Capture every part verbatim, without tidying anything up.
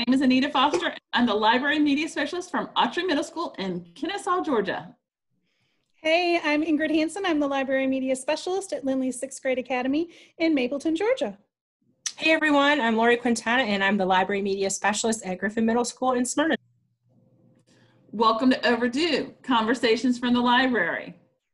name is Anita Foster. I'm the Library Media Specialist from Autry Middle School in Kennesaw, Georgia. Hey, I'm Ingrid Hansen. I'm the Library Media Specialist at Lindley Sixth Grade Academy in Mapleton, Georgia. Hey everyone, I'm Lori Quintana and I'm the Library Media Specialist at Griffin Middle School in Smyrna. Welcome to Overdue, Conversations from the Library.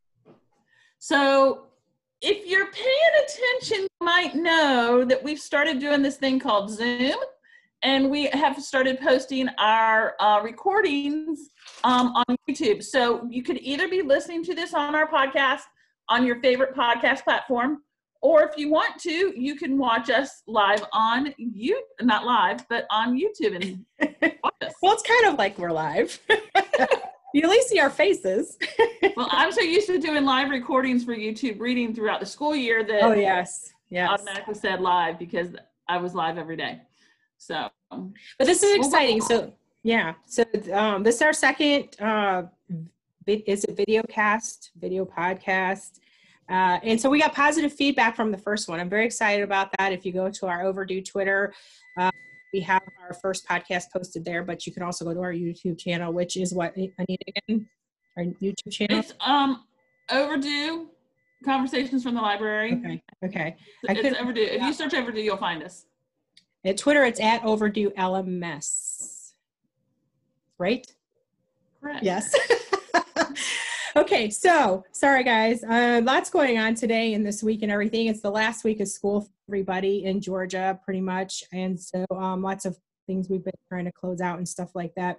So if you're paying attention, you might know that we've started doing this thing called Zoom, and we have started posting our uh, recordings um, on YouTube. So you could either be listening to this on our podcast on your favorite podcast platform, or if you want to, you can watch us live on you, not live, but on YouTube and watch us. Well, it's kind of like we're live. You at least see our faces. Well, I'm so used to doing live recordings for YouTube reading throughout the school year that oh yes, yes, automatically said live because I was live every day. So, but this is exciting. So yeah, so um, this is our second. Uh, is it video cast, video podcast? Uh, and so we got positive feedback from the first one. I'm very excited about that. If you go to our Overdue Twitter, uh, we have our first podcast posted there, but you can also go to our YouTube channel, which is what, Anita, again? Our YouTube channel? It's um, Overdue, Conversations from the Library. Okay, okay. It's Overdue. If you search Overdue, you'll find us. At Twitter, it's at Overdue L M S. Right? Correct. Yes. Okay, so sorry guys, uh, lots going on today and this week and everything. It's the last week of school for everybody in Georgia, pretty much, and so um, lots of things we've been trying to close out and stuff like that.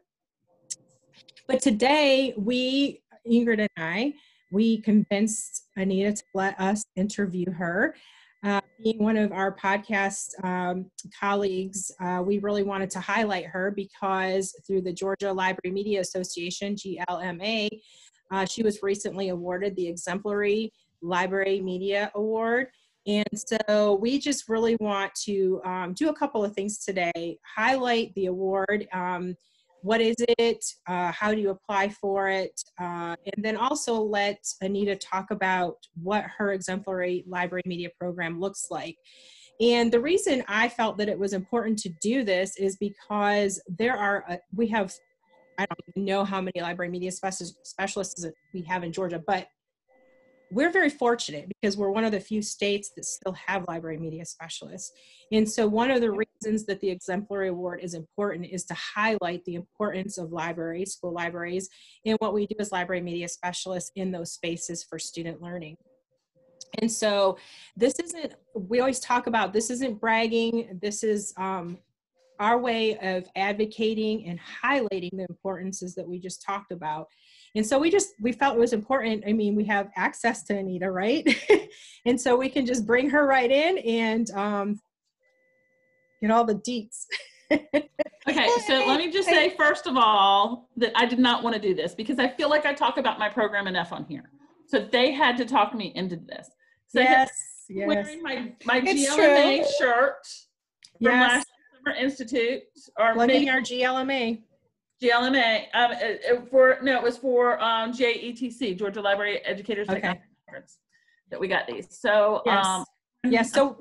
But today, we, Ingrid and I, we convinced Anita to let us interview her. Uh, being one of our podcast um, colleagues, uh, we really wanted to highlight her because through the Georgia Library Media Association, G L M A, Uh, she was recently awarded the Exemplary Library Media Award. And so we just really want to um, do a couple of things today, highlight the award, um, what is it, uh, how do you apply for it, uh, and then also let Anita talk about what her Exemplary Library Media Program looks like. And the reason I felt that it was important to do this is because there are, uh, we have I don't even know how many library media specialists we have in Georgia, but we're very fortunate because we're one of the few states that still have library media specialists. And so one of the reasons that the Exemplary Award is important is to highlight the importance of libraries, school libraries, and what we do as library media specialists in those spaces for student learning. And so this isn't, we always talk about, this isn't bragging, this is, um, our way of advocating and highlighting the importances that we just talked about. And so we just, we felt it was important. I mean, we have access to Anita, right? And so we can just bring her right in and um, get all the deets. Okay, so let me just say, first of all, that I did not want to do this because I feel like I talk about my program enough on here. So they had to talk me into this. So yes, I'm yes. wearing my, my It's G L M A true. shirt from Yes. last Summer Institute. Or Plugging maybe our G L M A. G L M A, um, it, it for, no, it was for um, J E T C, Georgia Library Educators Okay. Technology Conference, that we got these. So, Yes. um, Yes, so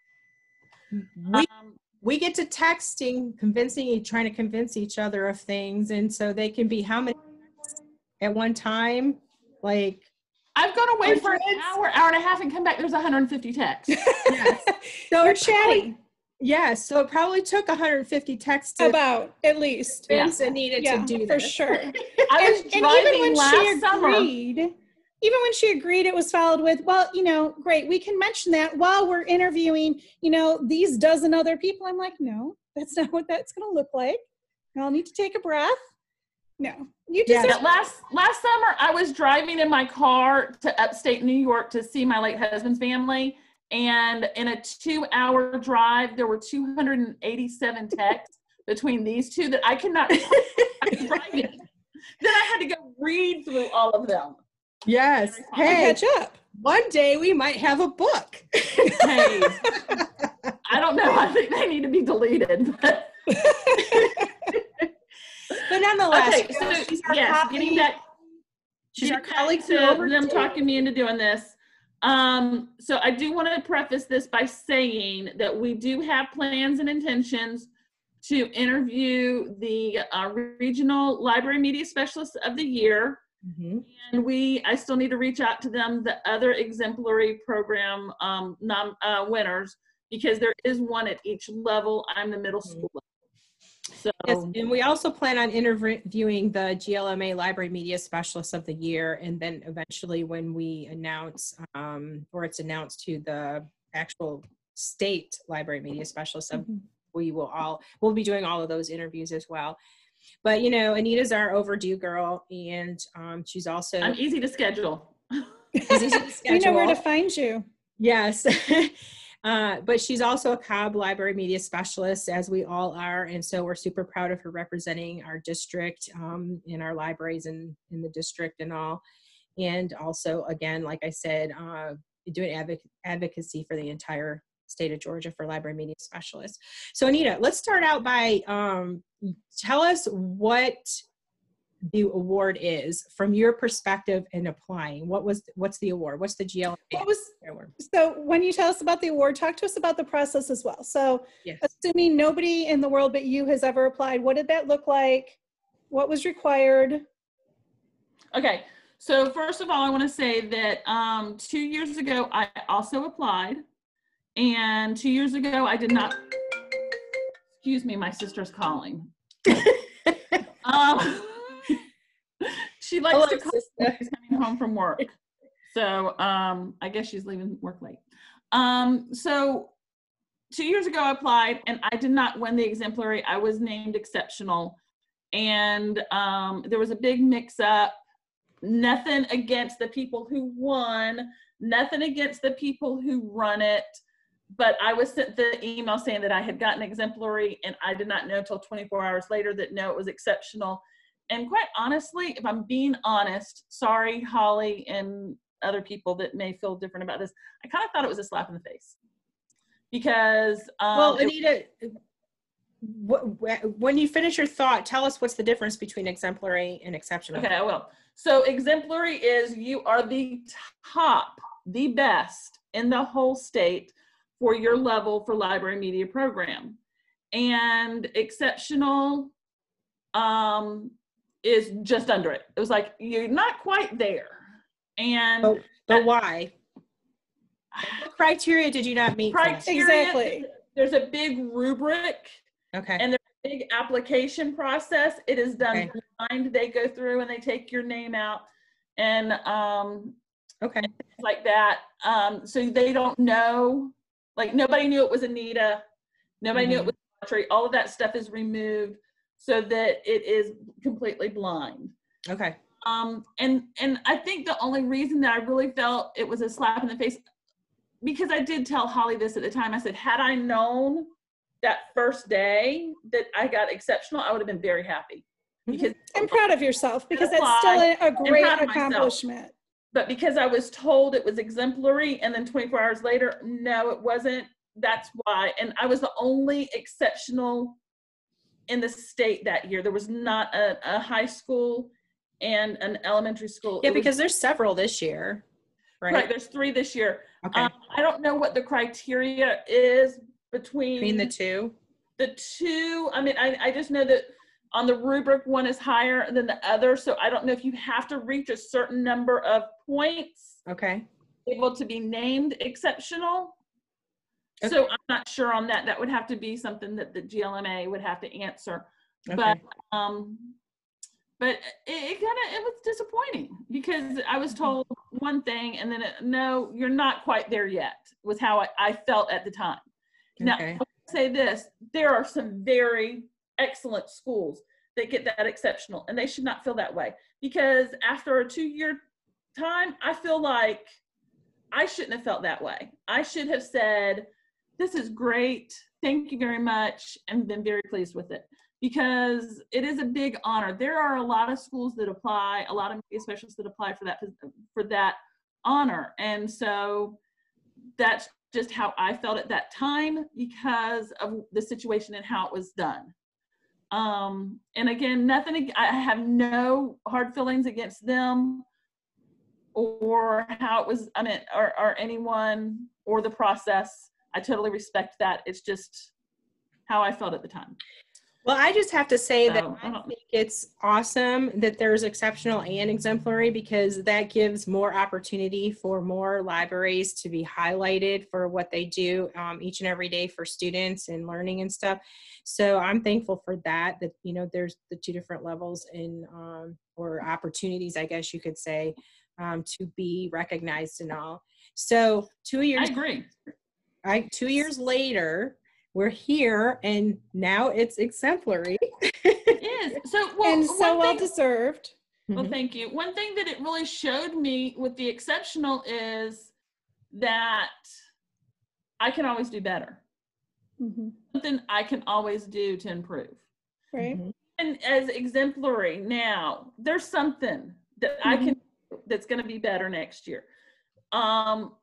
we, um, we get to texting, convincing, trying to convince each other of things. And so they can be how many at one time? Like, I've gone away for an hundreds? hour, hour and a half and come back, there's one hundred fifty texts. yes. So We're it probably- chatting Yes, so it probably took one hundred fifty texts to about, at least. convince Anita Yeah, to do for this. sure. I was and, and driving even when last she summer. agreed, even when she agreed, it was followed with, well, you know, great, we can mention that while we're interviewing, you know, these dozen other people. I'm like, no, that's not what that's going to look like. I'll need to take a breath. No, you just, Yeah, last last summer, I was driving in my car to upstate New York to see my late husband's family, and in a two-hour drive, there were two hundred eighty-seven texts between these two that I could not. I was driving. Then I had to go read through all of them. Yes. I Hey, catch up. one day we might have a book. Hey, I don't know. I think they need to be deleted. But, But nonetheless, okay, you know, so she's our yes, colleague. getting back. She's our Getting back colleague to through them Overdue. talking me into doing this. Um, so I do want to preface this by saying that we do have plans and intentions to interview the uh, regional library media specialist of the year. Mm-hmm. And we, I still need to reach out to them, the other exemplary program um, nom, uh, winners, because there is one at each level. I'm the middle school level. So, yes, and we also plan on interviewing the G L M A Library Media Specialist of the Year, and then eventually when we announce, um, or it's announced to the actual state Library Media Specialist, of, Mhm. we will all, we'll be doing all of those interviews as well. But, you know, Anita's our overdue girl, and um, she's also I'm easy to schedule. easy to We know where to schedule. find you. Yes. Uh, but she's also a Cobb Library Media Specialist, as we all are. And so we're super proud of her representing our district um, in our libraries and in the district and all. And also, again, like I said, uh, doing advoc advocacy for the entire state of Georgia for library media specialists. So Anita, let's start out by um, tell us what the award is from your perspective in applying. What was, what's the award? What's the G L M A What was, award? so when you tell us about the award, talk to us about the process as well. So Yes. assuming nobody in the world but you has ever applied, what did that look like? What was required? Okay, so first of all, I want to say that um, two years ago, I also applied. And two years ago, I did not, excuse me, my sister's calling. um, she likes Hello, to call sister. when she's coming home from work. So um, I guess she's leaving work late. Um, so two years ago, I applied and I did not win the exemplary. I was named exceptional. And um, there was a big mix up. Nothing against the people who won, nothing against the people who run it. But I was sent the email saying that I had gotten exemplary, and I did not know until twenty-four hours later that no, it was exceptional. And quite honestly, if I'm being honest, sorry, Holly and other people that may feel different about this, I kind of thought it was a slap in the face. Because um, Well, it, Anita, when you finish your thought, tell us what's the difference between exemplary and exceptional. okay, I will. So exemplary is you are the top, the best in the whole state for your level for library media program. And exceptional um, is just under it. It was like, you're not quite there. And But, but why? What criteria did you not meet? for that? criteria, Exactly. there's a big rubric Okay. and there's a big application process. It is done Okay. blind. They go through and they take your name out and um, Okay. like that. Um, so they don't know, like nobody knew it was Anita. Nobody Mhm. knew it was Audrey. All of that stuff is removed so that it is completely blind. Okay. Um, and, and I think the only reason that I really felt it was a slap in the face, because I did tell Holly this at the time, I said, had I known that first day that I got exceptional, I would have been very happy. Because I'm proud of yourself because that's Apply. still a, a great proud of myself. accomplishment. But because I was told it was exemplary and then twenty-four hours later, no, it wasn't. That's why. And I was the only exceptional in the state that year. There was not a, a high school and an elementary school. Yeah, It was- because there's several this year, right? right, there's three this year. Okay. Um, I don't know what the criteria is between, Between the two. the two. I mean, I, I just know that on the rubric, one is higher than the other. So I don't know if you have to reach a certain number of points Okay. able to be named exceptional. Okay. So I'm not sure on that. That would have to be something that the G L M A would have to answer. Okay. But um, but it, it kind of, it was disappointing because I was told one thing and then it, no, you're not quite there yet, was how I, I felt at the time. Now, Okay. I'll say this, there are some very excellent schools that get that exceptional and they should not feel that way, because after a two-year time, I feel like I shouldn't have felt that way. I should have said, this is great, thank you very much, and been very pleased with it, because it is a big honor. There are a lot of schools that apply, a lot of media specialists that apply for that, for that honor. And so that's just how I felt at that time because of the situation and how it was done. Um, and again, nothing, I have no hard feelings against them or how it was, I mean, or, or anyone or the process. I totally respect that. It's just how I felt at the time. Well, I just have to say that So, I uh, think it's awesome that there's exceptional and exemplary, because that gives more opportunity for more libraries to be highlighted for what they do um, each and every day for students and learning and stuff. So I'm thankful for that, that, you know, there's the two different levels in, um, or opportunities, I guess you could say, um, to be recognized and all. So two I years, agree. I, two years later, we're here, and now it's exemplary. It is. So, well, And so one well thing, deserved. well, Mhm. thank you. One thing that it really showed me with the exceptional is that I can always do better. Mhm. Something I can always do to improve. Right. Mhm. And as exemplary now, there's something that I can do that's going to be better next year. Um,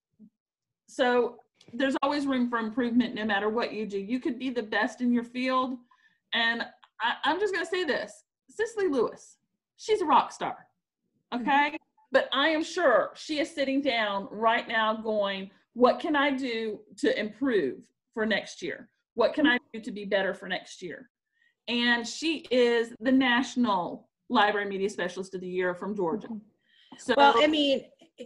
so there's always room for improvement no matter what you do. You could be the best in your field. And I, I'm just going to say this, Cicely Lewis, she's a rock star. Okay. But I am sure she is sitting down right now going, what can I do to improve for next year? What can I do to be better for next year? And she is the National Library Media Specialist of the Year from Georgia. So, Well, I mean,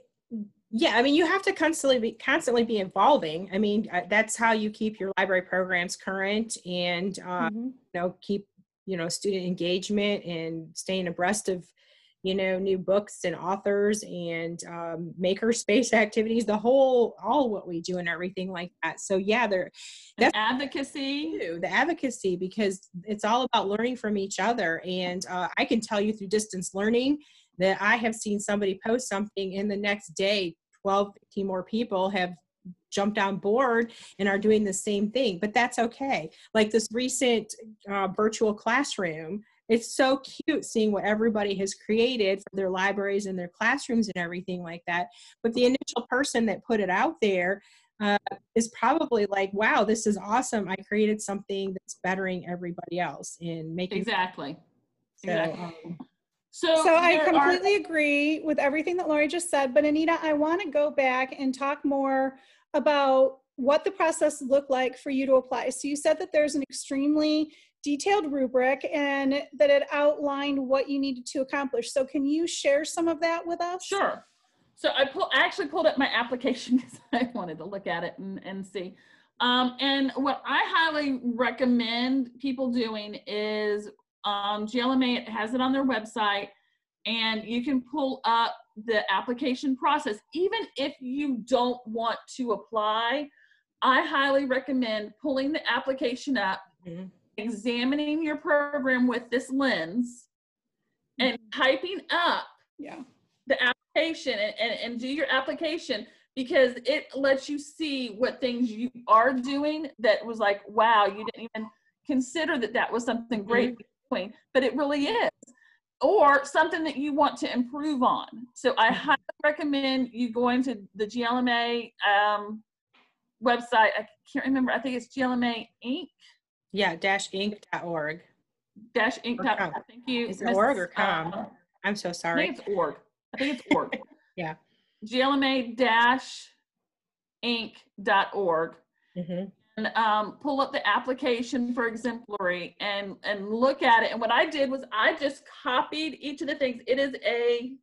yeah, I mean, you have to constantly be constantly be evolving. I mean, uh, that's how you keep your library programs current, and uh, Mhm. you know, keep, you know, student engagement and staying abreast of, you know, new books and authors and um, maker space activities, the whole, all what we do and everything like that. So yeah, there, and that's advocacy. too, the advocacy, because it's all about learning from each other. And uh, I can tell you through distance learning that I have seen somebody post something, and the next day, twelve, fifteen more people have jumped on board and are doing the same thing. But that's okay. Like this recent uh, virtual classroom, it's so cute seeing what everybody has created for their libraries and their classrooms and everything like that. But the initial person that put it out there uh, is probably like, wow, this is awesome. I created something that's bettering everybody else and making Exactly. so Exactly. um, So, So I there are, completely agree with everything that Lori just said, but Anita, I want to go back and talk more about what the process looked like for you to apply. So you said that there's an extremely detailed rubric and that it outlined what you needed to accomplish. So can you share some of that with us? sure. So I pull, I actually pulled up my application because I wanted to look at it and, and see. Um, and what I highly recommend people doing is um, G L M A has it on their website, and you can pull up the application process. Even if you don't want to apply, I highly recommend pulling the application up, mhm. examining your program with this lens, and typing up Yeah. the application and, and, and do your application, because it lets you see what things you are doing that was like, wow, you didn't even consider that that was something great Mhm. doing, but it really is. Or something that you want to improve on. So I highly recommend you going to the G L M A um, website. I can't remember. I think it's G L M A Inc. Yeah, dash inc dot org. Dash Inc. Or dot- com. Thank you, Is it Miss. org or com? Uh, I'm so I sorry. think it's org. I think it's org. Yeah. G L M A dash Inc. dot org. Mm-hmm. And um, pull up the application for exemplary and and look at it. And what I did was I just copied each of the things. It is a,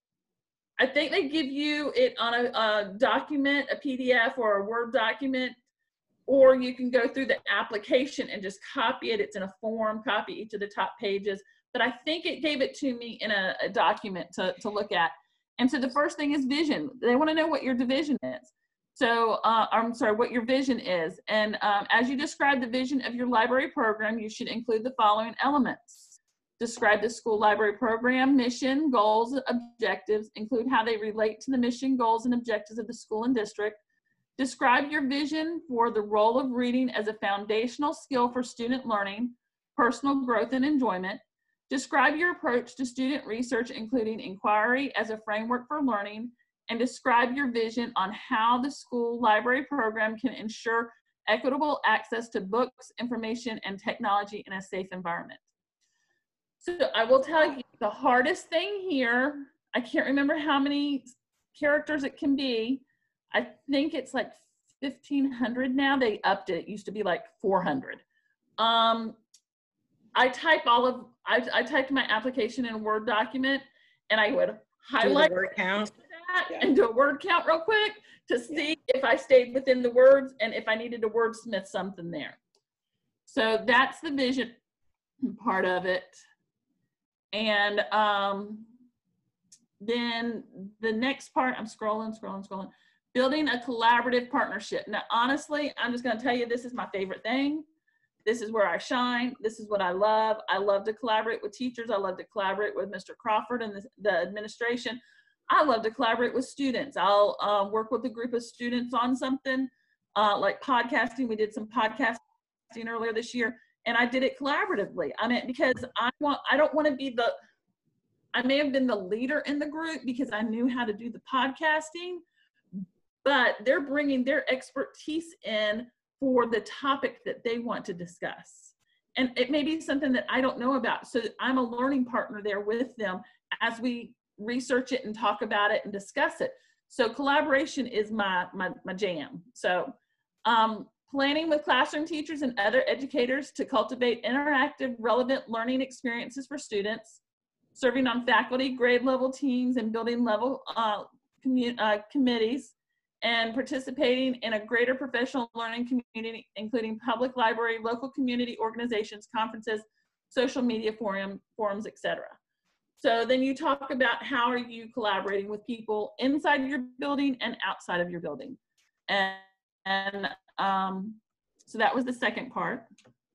I think they give you it on a, a document, a P D F or a Word document, or you can go through the application and just copy it. It's in a form, copy each of the top pages. But I think it gave it to me in a, a document to, to look at. And so the first thing is vision. They want to know what your division is. So uh, I'm sorry, what your vision is. And um, as you describe the vision of your library program, you should include the following elements. Describe the school library program, mission, goals, objectives, include how they relate to the mission, goals, and objectives of the school and district. Describe your vision for the role of reading as a foundational skill for student learning, personal growth, and enjoyment. Describe your approach to student research, including inquiry as a framework for learning, and describe your vision on how the school library program can ensure equitable access to books, information, and technology in a safe environment. So I will tell you the hardest thing here, I can't remember how many characters it can be. I think it's like fifteen hundred now. They upped it. It used to be like four hundred. Um, I type all of, I, I typed my application in a Word document, and I would highlight word count. that Yeah. and do a word count real quick to see if I stayed within the words and if I needed to wordsmith something there. So that's the vision part of it. And um, then the next part, I'm scrolling, scrolling, scrolling, building a collaborative partnership. Now, honestly, I'm just going to tell you, this is my favorite thing. This is where I shine. This is what I love. I love to collaborate with teachers. I love to collaborate with Mister Crawford and the, the administration. I love to collaborate with students. I'll uh, work with a group of students on something uh, like podcasting. We did some podcasting earlier this year, and I did it collaboratively. I mean, because I want, I don't want to be the, I may have been the leader in the group because I knew how to do the podcasting, but they're bringing their expertise in for the topic that they want to discuss. And it may be something that I don't know about. So I'm a learning partner there with them as we research it and talk about it and discuss it. So collaboration is my, my, my jam. So um, planning with classroom teachers and other educators to cultivate interactive, relevant learning experiences for students, serving on faculty, grade level teams, and building level uh, commu uh, committees, and participating in a greater professional learning community, including public library, local community organizations, conferences, social media forum, forums, et cetera. So then you talk about how are you collaborating with people inside your building and outside of your building. And, and um, so that was the second part.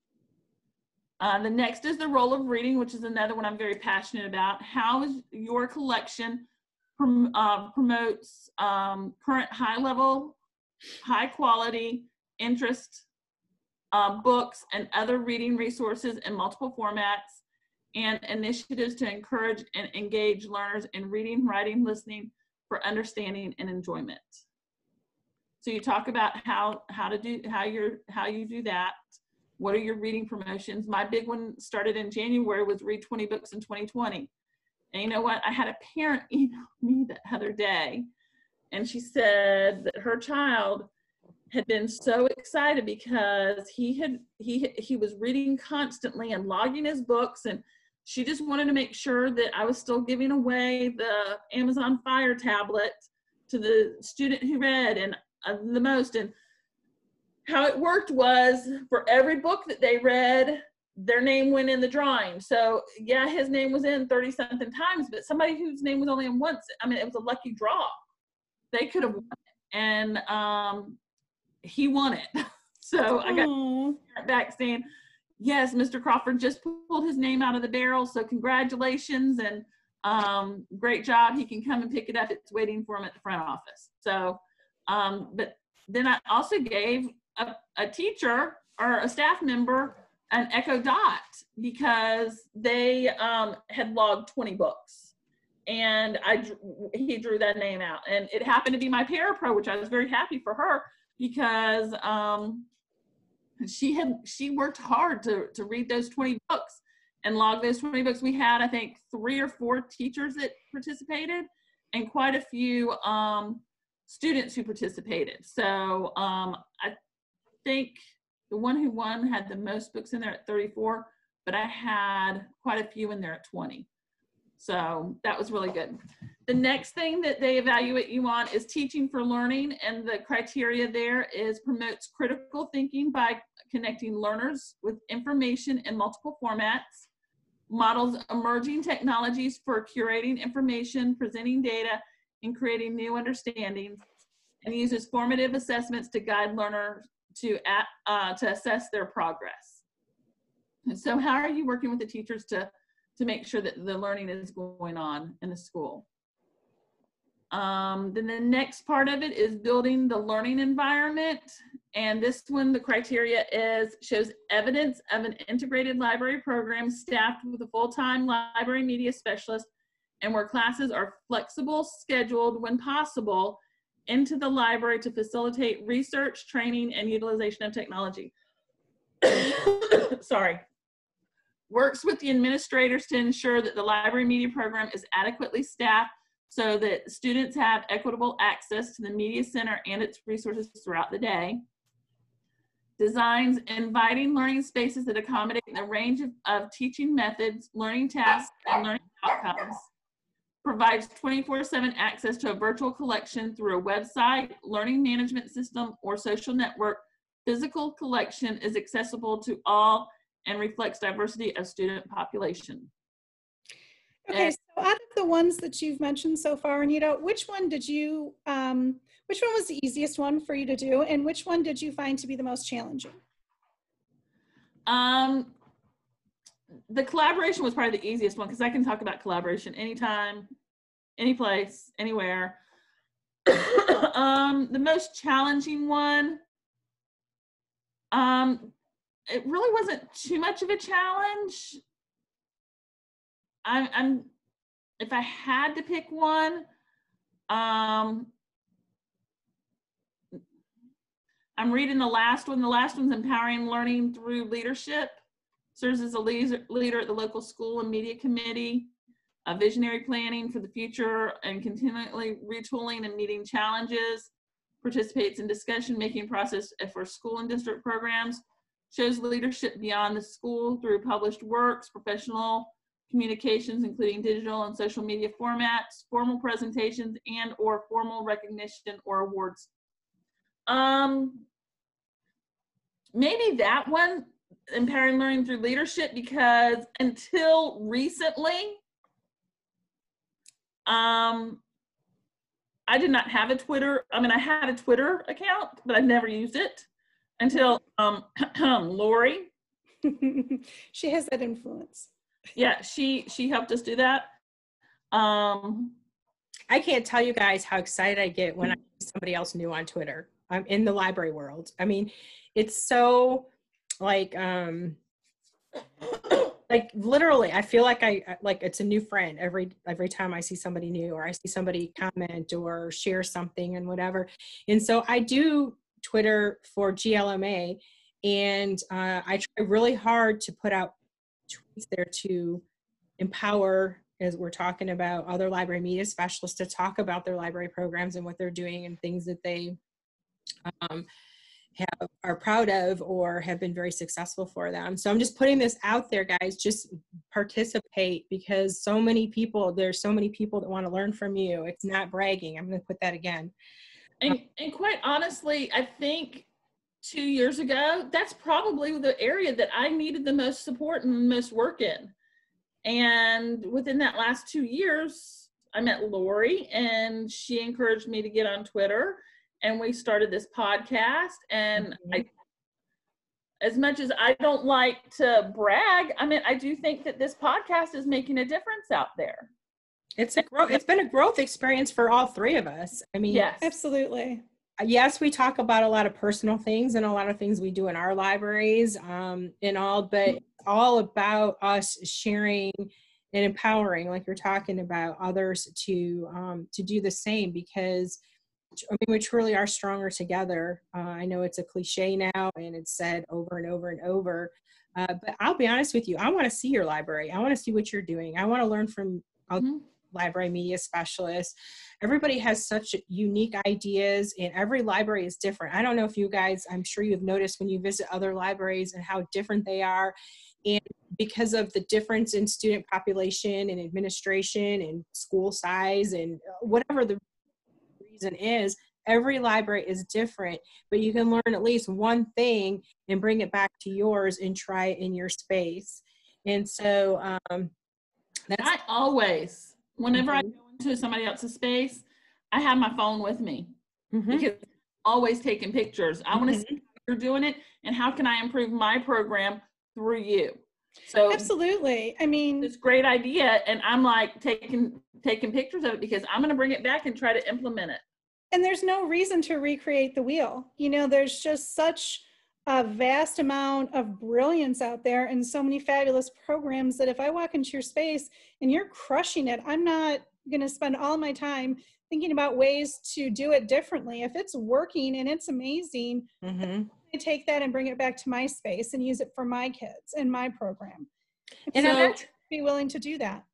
Uh, the next is the role of reading, which is another one I'm very passionate about. How is your collection prom uh, promotes um, current high level, high quality, interest uh, books and other reading resources in multiple formats, and initiatives to encourage and engage learners in reading, writing, listening for understanding and enjoyment. So you talk about how, how to do, how you're, how you do that. What are your reading promotions? My big one started in January was read twenty books in twenty twenty. And you know what? I had a parent email me the other day, and she said that her child had been so excited because he had he he was reading constantly and logging his books, and she just wanted to make sure that I was still giving away the Amazon Fire tablet to the student who read and uh, the most. And how it worked was for every book that they read, their name went in the drawing. So yeah, his name was in thirty something times, but somebody whose name was only in once, I mean, it was a lucky draw. They could have won it. And um, he won it. So I got back saying, yes, Mister Crawford just pulled his name out of the barrel. So congratulations and um, great job. He can come and pick it up. It's waiting for him at the front office. So, um, but then I also gave a, a teacher or a staff member an Echo Dot because they um, had logged twenty books, and I he drew that name out, and it happened to be my parapro, which I was very happy for her because um, she had she worked hard to to read those twenty books and log those twenty books. We had I think three or four teachers that participated, and quite a few um, students who participated. So um, I think the one who won had the most books in there at thirty-four, but I had quite a few in there at twenty. So that was really good. The next thing that they evaluate you on is teaching for learning, and the criteria there is promotes critical thinking by connecting learners with information in multiple formats, models emerging technologies for curating information, presenting data, and creating new understandings, and uses formative assessments to guide learners to at, uh, to assess their progress. And so how are you working with the teachers to, to make sure that the learning is going on in the school? Um, then the next part of it is building the learning environment. And this one, the criteria is shows evidence of an integrated library program staffed with a full-time library media specialist, and where classes are flexible, scheduled when possible, into the library to facilitate research, training, and utilization of technology. Sorry. Works with the administrators to ensure that the library media program is adequately staffed so that students have equitable access to the media center and its resources throughout the day. designs inviting learning spaces that accommodate the range of, of teaching methods, learning tasks, and learning outcomes. Provides twenty-four seven access to a virtual collection through a website, learning management system, or social network. Physical collection is accessible to all and reflects diversity of student population. Okay, And- so out of the ones that you've mentioned so far, Anita, which one did you, um, which one was the easiest one for you to do, and which one did you find to be the most challenging? Um, the collaboration was probably the easiest one because I can talk about collaboration anytime, any place, anywhere. um, the most challenging one, um, it really wasn't too much of a challenge. I'm, I'm if I had to pick one, um, I'm reading the last one. The last one's Empowering Learning Through Leadership. Serves as a leader at the local school and media committee, a visionary planning for the future and continually retooling and meeting challenges, participates in decision-making process for school and district programs, shows leadership beyond the school through published works, professional communications, including digital and social media formats, formal presentations, and or formal recognition or awards. Um, maybe that one, Empowering Learning Through Leadership, because until recently, um, I did not have a Twitter. I mean, I had a Twitter account, but I never used it until um, Lori. She has that influence. Yeah, she she helped us do that. Um, I can't tell you guys how excited I get when I see somebody else new on Twitter. I'm in the library world. I mean, it's so like, um, like literally, I feel like I, like it's a new friend every, every time I see somebody new or I see somebody comment or share something and whatever. And so I do Twitter for G L M A, and uh, I try really hard to put out tweets there to empower, as we're talking about, other library media specialists to talk about their library programs and what they're doing and things that they um, have, are proud of or have been very successful for them. So I'm just putting this out there, guys. Just participate, because so many people, there's so many people that want to learn from you. It's not bragging. I'm going to put that again. and, and quite honestly, I think two years ago, that's probably the area that I needed the most support and most work in. And within that last two years, I met Lori, and she encouraged me to get on Twitter, and we started this podcast. And mm-hmm. I, as much as I don't like to brag, I mean, I do think that this podcast is making a difference out there. It's a growth. It's been a growth experience for all three of us. I mean, yes, absolutely. Yes, we talk about a lot of personal things and a lot of things we do in our libraries um, and all, but it's all about us sharing and empowering, like you're talking about, others to um, to do the same, because I mean, we truly are stronger together. Uh, I know it's a cliche now and it's said over and over and over, uh, but I'll be honest with you. I want to see your library. I want to see what you're doing. I want to learn from mm-hmm. library media specialists. Everybody has such unique ideas, and every library is different. I don't know if you guys, I'm sure you've noticed when you visit other libraries and how different they are. And because of the difference in student population and administration and school size and whatever the reason is, every library is different, but you can learn at least one thing and bring it back to yours and try it in your space. And so um, that's- I always, whenever mm-hmm. I go into somebody else's space, I have my phone with me mm-hmm. because I'm always taking pictures. I mm-hmm. want to see how you're doing it and how can I improve my program through you. So absolutely. I mean, it's a great idea, and I'm like taking taking pictures of it because I'm going to bring it back and try to implement it. And there's no reason to recreate the wheel. You know, there's just such a vast amount of brilliance out there and so many fabulous programs that if I walk into your space and you're crushing it, I'm not going to spend all my time thinking about ways to do it differently. If it's working and it's amazing, mm-hmm. I take that and bring it back to my space and use it for my kids and my program. And so I'd be willing to do that.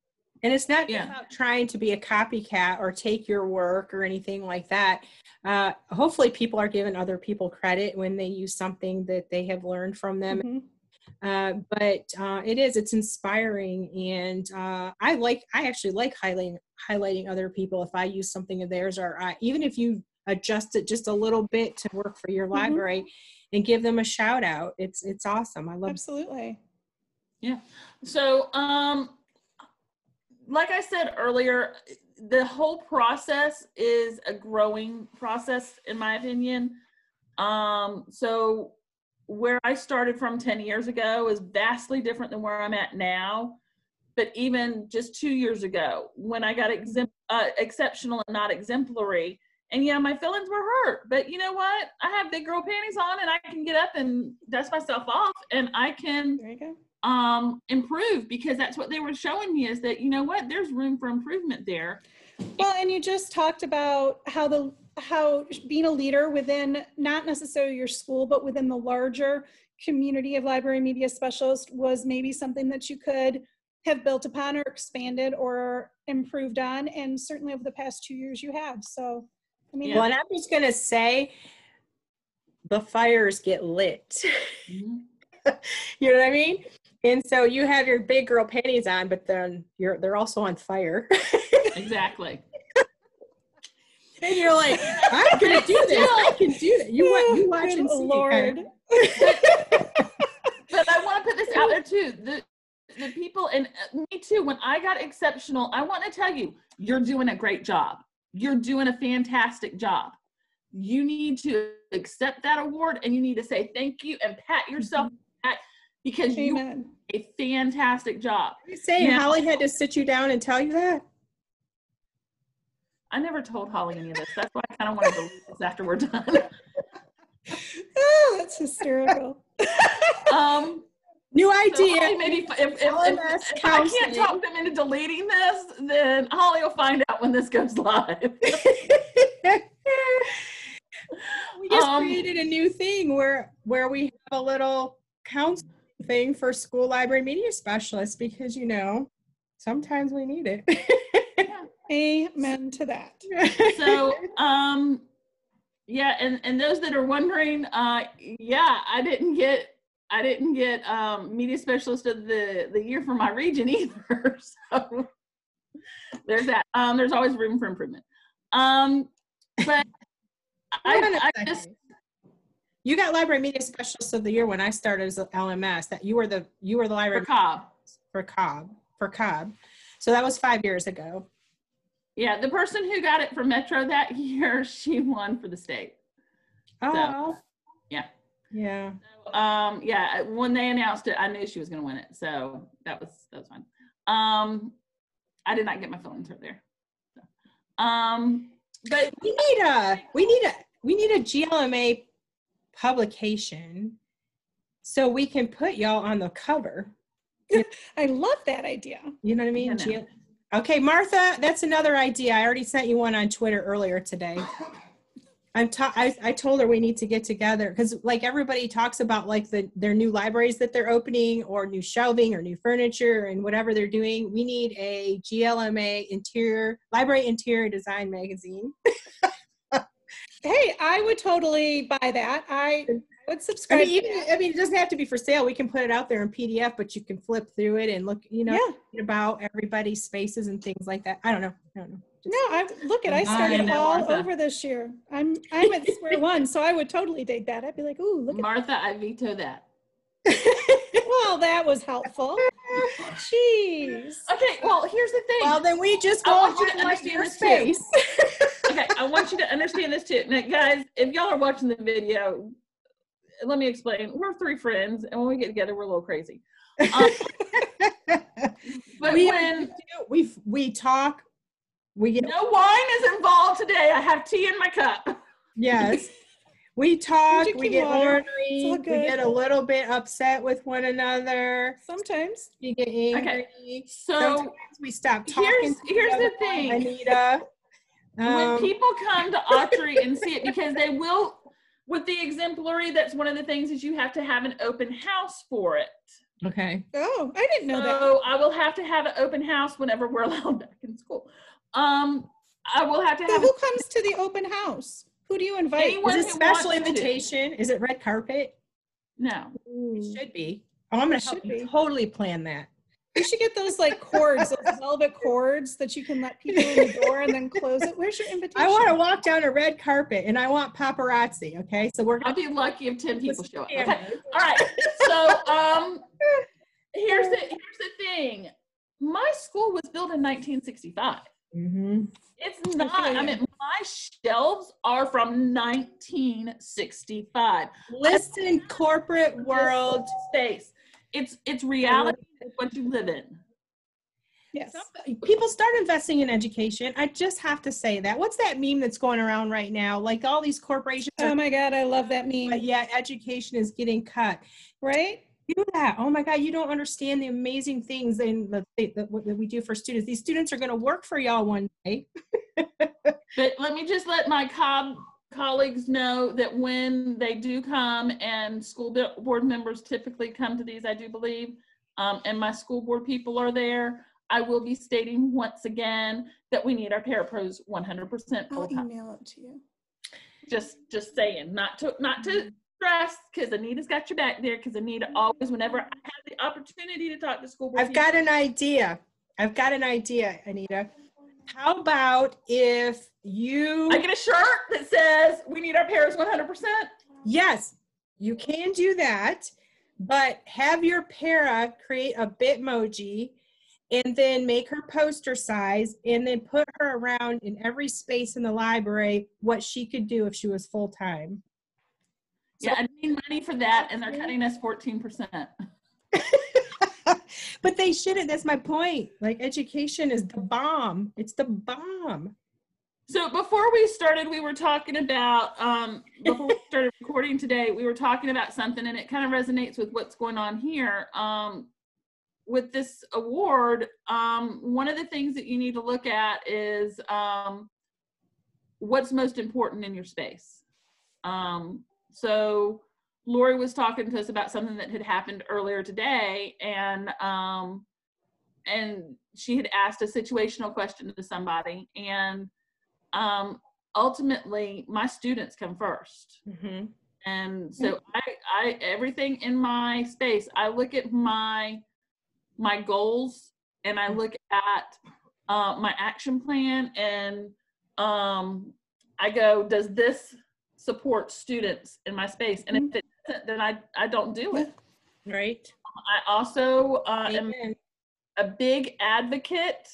And it's not Yeah. about trying to be a copycat or take your work or anything like that. Uh, hopefully people are giving other people credit when they use something that they have learned from them. Mhm. Uh, but uh, it is, it's inspiring. And uh, I like, I actually like highlighting, highlighting other people if I use something of theirs, or I, even if you adjust it just a little bit to work for your Mhm. library and give them a shout out. It's, it's awesome. I love Absolutely. Yeah. So, um, like I said earlier, the whole process is a growing process, in my opinion. Um, so where I started from ten years ago is vastly different than where I'm at now. But even just two years ago, when I got exempt, uh, exceptional and not exemplary, and yeah, my feelings were hurt. But you know what? I have big girl panties on, and I can get up and dust myself off, and I can There you go. um, improve, because that's what they were showing me, is that, you know what, there's room for improvement there. Well, and you just talked about how the how being a leader within not necessarily your school, but within the larger community of library media specialists was maybe something that you could have built upon or expanded or improved on. And certainly over the past two years you have. So, I mean, Well, and I'm just going to say the fires get lit. Mm-hmm. You know what I mean? And so you have your big girl panties on, but then you're they're also on fire. Exactly. And you're like, I'm gonna do this. I can do that. You want you watch Good and see. Lord. But I want to put this out there too. The the people, and me too, when I got exceptional, I want to tell you, you're doing a great job. You're doing a fantastic job. You need to accept that award, and you need to say thank you and pat yourself on the back, because you Amen. did a fantastic job. Are you saying Now- Holly had to sit you down and tell you that? I never told Holly any of this. That's why I kind of want to delete this after we're done. Oh, that's hysterical. Um, New so idea. Holly, maybe if, if, if, L M if, S if I can't counseling. talk them into deleting this, then Holly will find out when this goes live. We just Um, created a new thing where where we have a little counseling thing for school library media specialists, because you know sometimes we need it. Amen to that. So, um, yeah, and, and those that are wondering, uh, yeah, I didn't get, I didn't get, um, media specialist of the, the year for my region either. So there's that. Um, there's always room for improvement. Um, but Hold on a I, I second. just, You got library media specialist of the year when I started as a L M S. That you were the you were the for library Cobb. for Cobb for Cobb. So that was five years ago. Yeah, the person who got it for Metro that year, she won for the state. Oh, Yeah. yeah. Um, yeah, when they announced it, I knew she was going to win it. So that was, that was fine. Um, I did not get my feelings hurt there. So, um, but We need a we need a we need a G L M A publication so we can put y'all on the cover. I love that idea. You know what I mean? Yeah, no. G L- Okay, Martha, that's another idea. I already sent you one on Twitter earlier today. I'm ta- I, I told her we need to get together because like everybody talks about like the their new libraries that they're opening or new shelving or new furniture and whatever they're doing. We need a G L M A interior library interior design magazine. Hey, I would totally buy that. I would I subscribe. mean, to even, that. I mean, it doesn't have to be for sale. We can put it out there in P D F, but you can flip through it and look, you know, Yeah. about everybody's spaces and things like that. I don't know. I don't know. No, I look at. I I started know, all Martha. over this year. I'm I'm at square one, so I would totally dig that. I'd be like, ooh, look at. Martha, I veto that. Well, that was helpful. Jeez. Okay, well, here's the thing. Well, then we just I go want you to highlight understand your this too. space. Okay, I want you to understand this too. Now, guys, if y'all are watching the video, let me explain. We're three friends, and when we get together, we're a little crazy. Um, but we, when we we talk, we get no wine is involved today, I have tea in my cup. yes, we talk, Drink we your get water. ornery, It's all we good. get a little bit upset with one another. Sometimes. We get angry. So Sometimes we stop talking. here's to here's each the other, thing. Anita. When Um, people come to Autry and see it, because they will, with the exemplary, that's one of the things is you have to have an open house for it. Okay. Oh, I didn't know that. So I will have to have an open house whenever we're allowed back in school. Um, I will have to So have who comes to the open house? Who do you invite? Anyone Is it who special wants to. invitation? Is it red carpet? No. Ooh. It should be. Oh, I'm going It to help should you be. totally plan that. You should get those like cords, those velvet cords that you can let people in the door and then close it. Where's your invitation? I want to walk down a red carpet and I want paparazzi. Okay. So we're I'll going be lucky if ten people show up. Okay. to. All right. So um, here's the here's the thing. My school was built in nineteen sixty-five. Mm-hmm. It's not. feel I you. mean, my shelves are from nineteen sixty-five. Listen, corporate world. Space. It's it's reality. It's what you live in. Yes. Some- People start investing in education. I just have to say that. What's that meme that's going around right now? Like all these corporations are, Oh my God, I love that meme. but yet education is getting cut. Right? Do that. Oh my God, you don't understand the amazing things in the, that, what that we do for students. These students are going to work for y'all one day. But let me just let my Cobb colleagues know that when they do come, and school bo- board members typically come to these, I do believe, um, and my school board people are there, I will be stating once again that we need our parapros one hundred percent full I'll time. email it to you. Just, just saying, not to, not to stress, because Anita's got your back there, because Anita always, whenever I have the opportunity to talk to school board I've people, got an idea. I've got an idea, Anita. How about if you, I get a shirt that says we need our paras one hundred percent. yes, you can do that, but have your para create a Bitmoji and then make her poster size and then put her around in every space in the library what she could do if she was full time. Yeah, I need money for that, and they're cutting us fourteen percent. But they shouldn't. That's my point. Like education is the bomb. It's the bomb. So before we started, we were talking about, um, before we started recording today, we were talking about something, and it kind of resonates with what's going on here. Um, with this award, um, one of the things that you need to look at is um, what's most important in your space. Um, so Lori was talking to us about something that had happened earlier today, and um, and she had asked a situational question to somebody, and um, ultimately my students come first. Mm-hmm. And so I, I, everything in my space, I look at my, my goals, and I look at uh, my action plan, and um, I go, does this support students in my space? And if it doesn't, then I, I don't do it. Right. I also uh, am Amen. a big advocate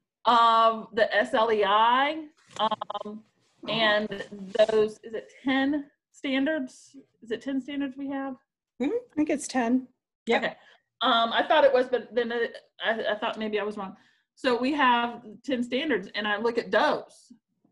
of the S L E I um, and those, is it ten standards? Is it ten standards we have? I think it's ten. Yep. Okay. Um, I thought it was, but then it, I, I thought maybe I was wrong. So we have ten standards, and I look at those.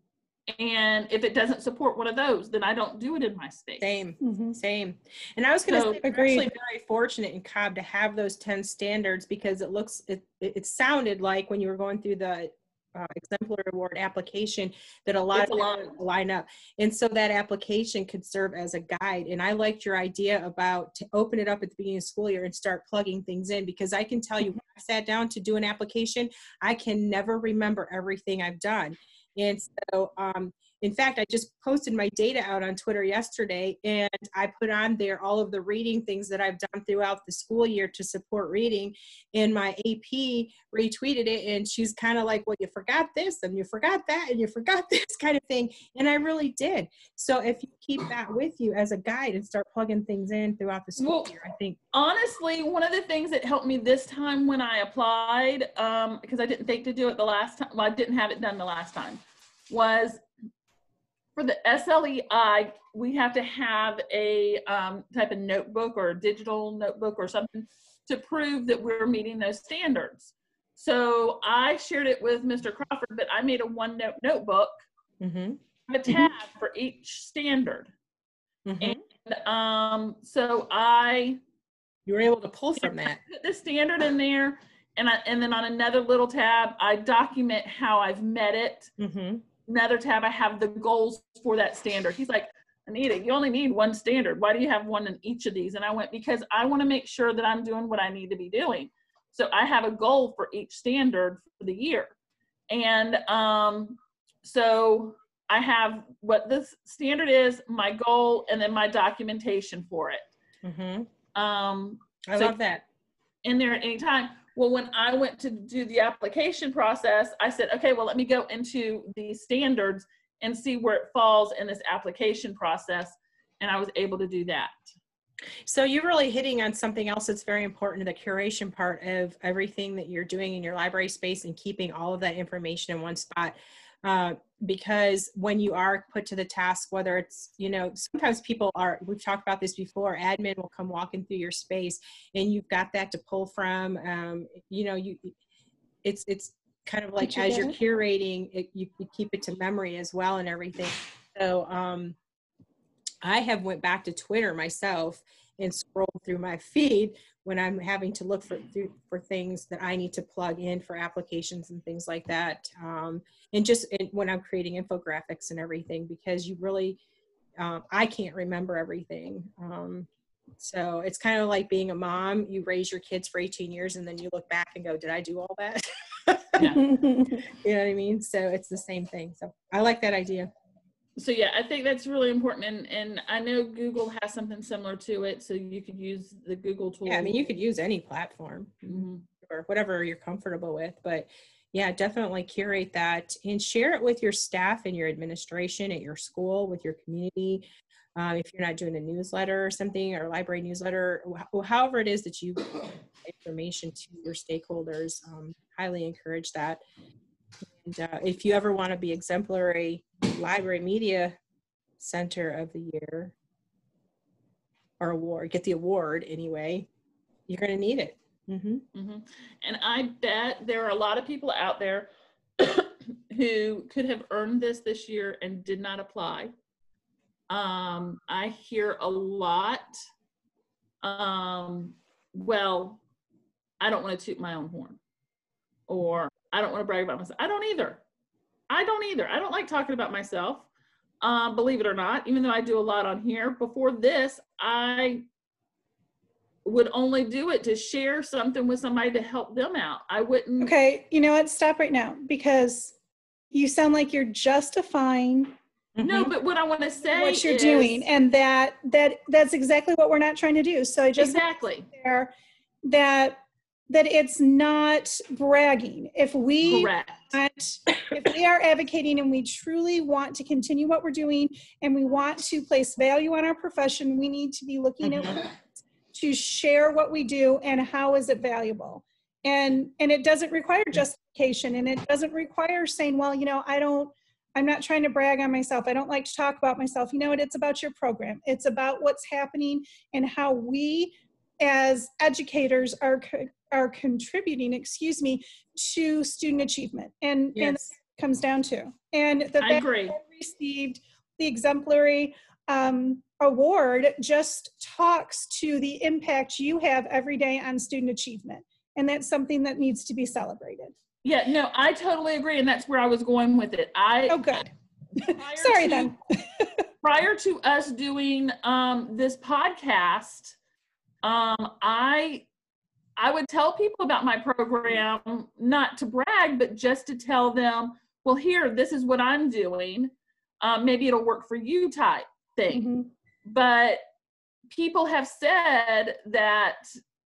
And if it doesn't support one of those, then I don't do it in my space. Same. Mm-hmm. Same. And I was going to So, say, we're agreed. actually very fortunate in Cobb to have those ten standards, because it looks, it, it, it sounded like when you were going through the uh, exemplary award application that a lot It's of aligned. them line up. And so that application could serve as a guide. And I liked your idea about to open it up at the beginning of the school year and start plugging things in, because I can tell you, when I sat down to do an application, I can never remember everything I've done. And so, um, in fact, I just posted my data out on Twitter yesterday, and I put on there all of the reading things that I've done throughout the school year to support reading. And my A P retweeted it, and she's kind of like, well, you forgot this, and you forgot that, and you forgot this kind of thing. And I really did. So if you keep that with you as a guide and start plugging things in throughout the school Well, year, I think. Honestly, one of the things that helped me this time when I applied, um, because I didn't think to do it the last time, well, I didn't have it done the last time, was for the S L E I, we have to have a um, type of notebook or a digital notebook or something to prove that we're meeting those standards. So I shared it with Mister Crawford, but I made a one note notebook, Mm-hmm. a tab for each standard. Mm-hmm. And um, so I You were able to pull from that. put the standard in there, and I, and then on another little tab, I document how I've met it. Mm-hmm. Another tab, I have the goals for that standard. He's like, Anita, you only need one standard. Why do you have one in each of these? And I went, because I want to make sure that I'm doing what I need to be doing. So I have a goal for each standard for the year. And um, so I have what this standard is, my goal, and then my documentation for it. Mm-hmm. Um, I so love that. In there at any time. Well, when I went to do the application process, I said, okay, well, let me go into the standards and see where it falls in this application process. And I was able to do that. So you're really hitting on something else that's very important, the curation part of everything that you're doing in your library space and keeping all of that information in one spot. Uh, because when you are put to the task, whether it's, you know, sometimes people are, we've talked about this before, admin will come walking through your space and you've got that to pull from, um, you know, you, it's, it's kind of like, you as you're it? curating it, you, you keep it to memory as well and everything. So, um, I have went back to Twitter myself and scrolled through my feed when I'm having to look for through, for things that I need to plug in for applications and things like that. Um, and just it, when I'm creating infographics and everything, because you really, um, I can't remember everything. Um, so it's kind of like being a mom. You raise your kids for eighteen years and then you look back and go, did I do all that? Yeah. You know what I mean? So it's the same thing. So I like that idea. So yeah, I think that's really important. And, and I know Google has something similar to it. So you could use the Google tool. Yeah, I mean, you could use any platform Mm-hmm. or whatever you're comfortable with, but yeah, definitely curate that and share it with your staff and your administration at your school, with your community. Um, if you're not doing a newsletter or something, or a library newsletter, wh- however it is that you get information to your stakeholders, um, highly encourage that. And uh, if you ever want to be exemplary library media center of the year or award, get the award anyway, you're going to need it. Mm-hmm. Mm-hmm. And I bet there are a lot of people out there who could have earned this this year and did not apply. Um, I hear a lot, um, well, I don't want to toot my own horn, or I don't want to brag about myself. I don't either. I don't either. I don't like talking about myself, um, believe it or not, even though I do a lot on here. Before this, I would only do it to share something with somebody to help them out. I wouldn't. Okay, you know what? Stop right now, because you sound like you're justifying No, but what I want to say what you're is, doing, and that that that's exactly what we're not trying to do. So I just exactly there that that it's not bragging. If we correct. want, if we are advocating and we truly want to continue what we're doing and we want to place value on our profession, we need to be looking Mhm. at to share what we do and how is it valuable. And and it doesn't require justification, and it doesn't require saying, well, you know, I don't, I'm not trying to brag on myself. I don't like to talk about myself. You know what? It's about your program. It's about what's happening and how we as educators are are contributing, excuse me, to student achievement. And, Yes. and that's what it comes down to. And the I fact agree. that I received the exemplary um, award just talks to the impact you have every day on student achievement. And that's something that needs to be celebrated. Yeah, no, I totally agree. And that's where I was going with it. I, Oh, good. prior Sorry to- then. prior to us doing um, this podcast, um, I I would tell people about my program, not to brag, but just to tell them, well, here, this is what I'm doing. Um, maybe it'll work for you type thing. Mhm. But people have said that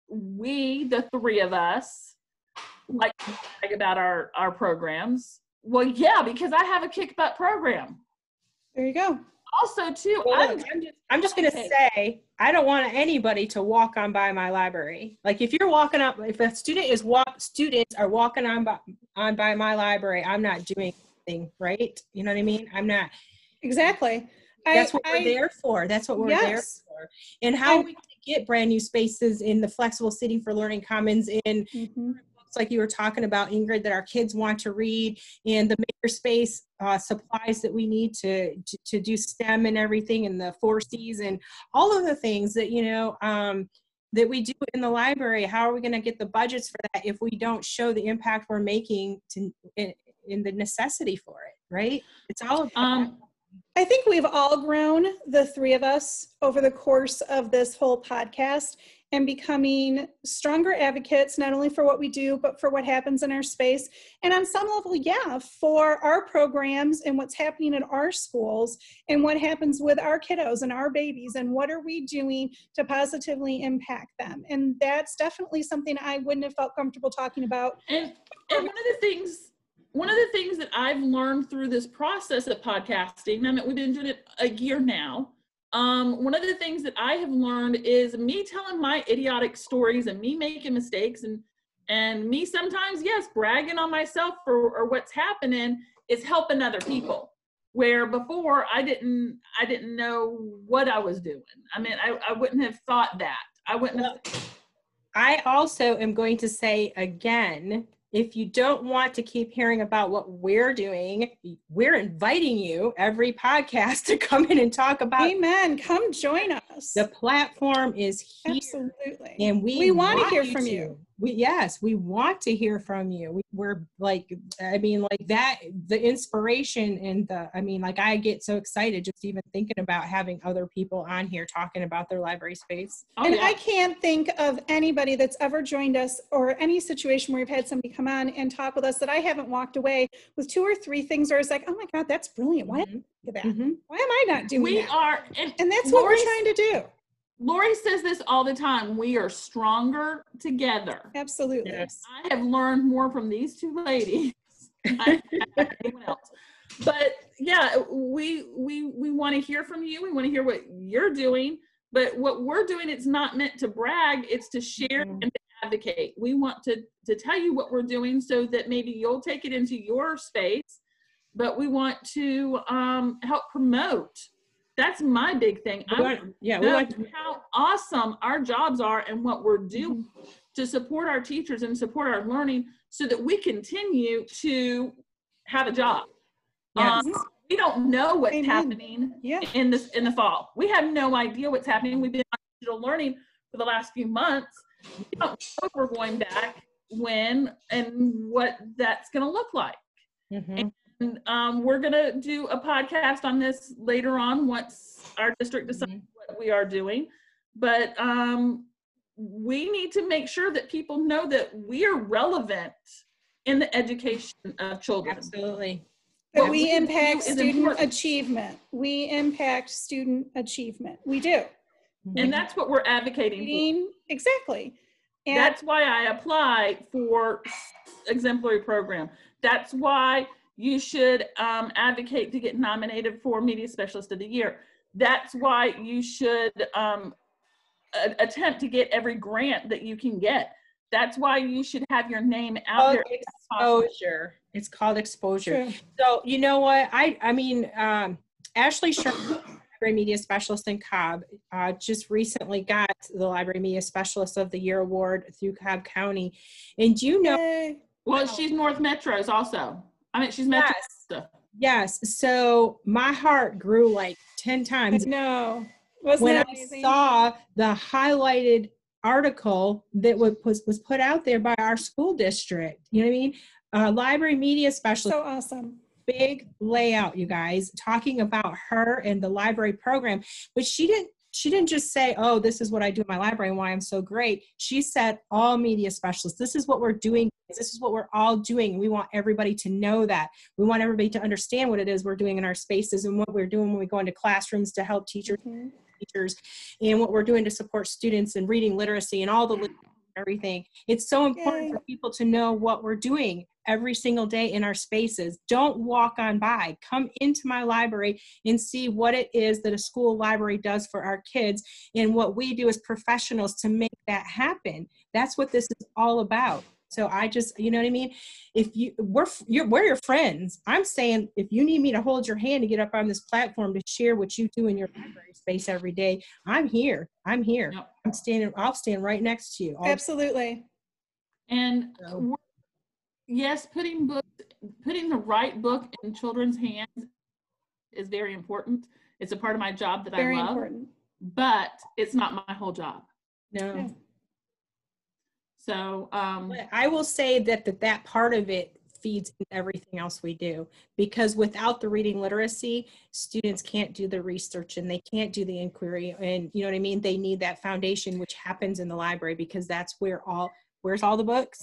we, the three of us, like to brag about our, our programs. Well, yeah, because I have a kick butt program. There you go. Also, too, Well, I'm, look, I'm just, I'm just going to say, I don't want anybody to walk on by my library. Like if you're walking up, if a student is walk, students are walking on by, on by my library, I'm not doing anything, right? You know what I mean? I'm not. Exactly. That's I, what we're I, there for. That's what we're there Yes. for. And how I'm- we can get brand new spaces in the Flexible City for Learning Commons, in Mhm. books like you were talking about, Ingrid, that our kids want to read, and the makerspace uh, supplies that we need to, to to do STEM and everything, and the four C's and all of the things that, you know, um, that we do in the library. How are we going to get the budgets for that if we don't show the impact we're making to in, in the necessity for it, right? It's all about um, I think we've all grown, the three of us, over the course of this whole podcast and becoming stronger advocates, not only for what we do, but for what happens in our space. And on some level, yeah, for our programs and what's happening in our schools and what happens with our kiddos and our babies and what are we doing to positively impact them. And that's definitely something I wouldn't have felt comfortable talking about. And, and one of the things, one of the things that I've learned through this process of podcasting, I mean, we've been doing it a year now. Um, one of the things that I have learned is me telling my idiotic stories and me making mistakes and, and me sometimes, yes, bragging on myself for or what's happening is helping other people. Where before I didn't, I didn't know what I was doing. I mean, I, I wouldn't have thought that. I wouldn't have. I also am going to say again, if you don't want to keep hearing about what we're doing, we're inviting you every podcast to come in and talk about. Amen. Come join us. The platform is here. Absolutely. And we, we want, want to hear you from to. you. We, yes, we want to hear from you. We, we're like, I mean, like that, the inspiration and the, I mean, like I get so excited just even thinking about having other people on here talking about their library space. Oh, and yeah. I can't think of anybody that's ever joined us or any situation where we've had somebody come on and talk with us that I haven't walked away with two or three things where it's like, oh my God, that's brilliant. Why Mm-hmm. didn't I think of that? Mm-hmm. Why am I not doing We that? are, and, And that's what Lori, we're trying to do. Lori says this all the time. We are stronger together. Absolutely. Yes. I have learned more from these two ladies than I have anyone else. But yeah, we we we want to hear from you. We want to hear what you're doing. But what we're doing, it's not meant to brag. It's to share Mhm. and to advocate. We want to to tell you what we're doing so that maybe you'll take it into your space. But we want to um, help promote. That's my big thing. We I want, yeah, we know want to, how awesome our jobs are and what we're doing to support our teachers and support our learning so that we continue to have a job. yes. Um, we don't know what's Amen. happening Yeah. in this in the fall. We have no idea what's happening. We've been on digital learning for the last few months. We don't know if we're going back, when, and what that's going to look like. Mhm. And um, we're going to do a podcast on this later on once our district decides Mhm. what we are doing. But um, we need to make sure that people know that we are relevant in the education of children. Absolutely. But What we we impact do is student important. achievement. We impact student achievement. We do. And that's what we're advocating for. Reading, exactly. And That's why I applied for exemplary program. That's why you should um, advocate to get nominated for Media Specialist of the Year. That's why you should um, a- attempt to get every grant that you can get. That's why you should have your name out Called there. exposure. It's called exposure. True. So you know what? I I mean, um, Ashley Sherman, Library Media Specialist in Cobb, uh, just recently got the Library Media Specialist of the Year award through Cobb County. And you know, Yay. Well, she's North Metros also. I mean, she's Metro. yes, yes. So my heart grew like ten times No. Wasn't when that I amazing? saw the highlighted article that was, was was put out there by our school district. You know what I mean? Uh, library media specialist, So awesome. big layout, you guys, talking about her and the library program. But she didn't. She didn't just say, "Oh, this is what I do in my library and why I'm so great." She said, "All media specialists. This is what we're doing. This is what we're all doing. We want everybody to know that. We want everybody to understand what it is we're doing in our spaces and what we're doing when we go into classrooms to help teachers." Mhm. teachers and what we're doing to support students and reading literacy and all the lit- everything. It's so important Yay. for people to know what we're doing every single day in our spaces. Don't walk on by. Come into my library and see what it is that a school library does for our kids and what we do as professionals to make that happen. That's what this is all about. So I just, you know what I mean? If you, we're, you're, we're your friends. I'm saying if you need me to hold your hand to get up on this platform to share what you do in your library space every day, I'm here. I'm here. Yep. I'm standing, I'll stand right next to you. I'll- Absolutely. And So- we're- yes, putting books, putting the right book in children's hands is very important. It's a part of my job that Very I love, important. but it's not my whole job. No. Yeah. So, um, But I will say that, that that part of it feeds into everything else we do, because without the reading literacy, students can't do the research and they can't do the inquiry. And you know what I mean? They need that foundation, which happens in the library, because that's where all, where's all the books?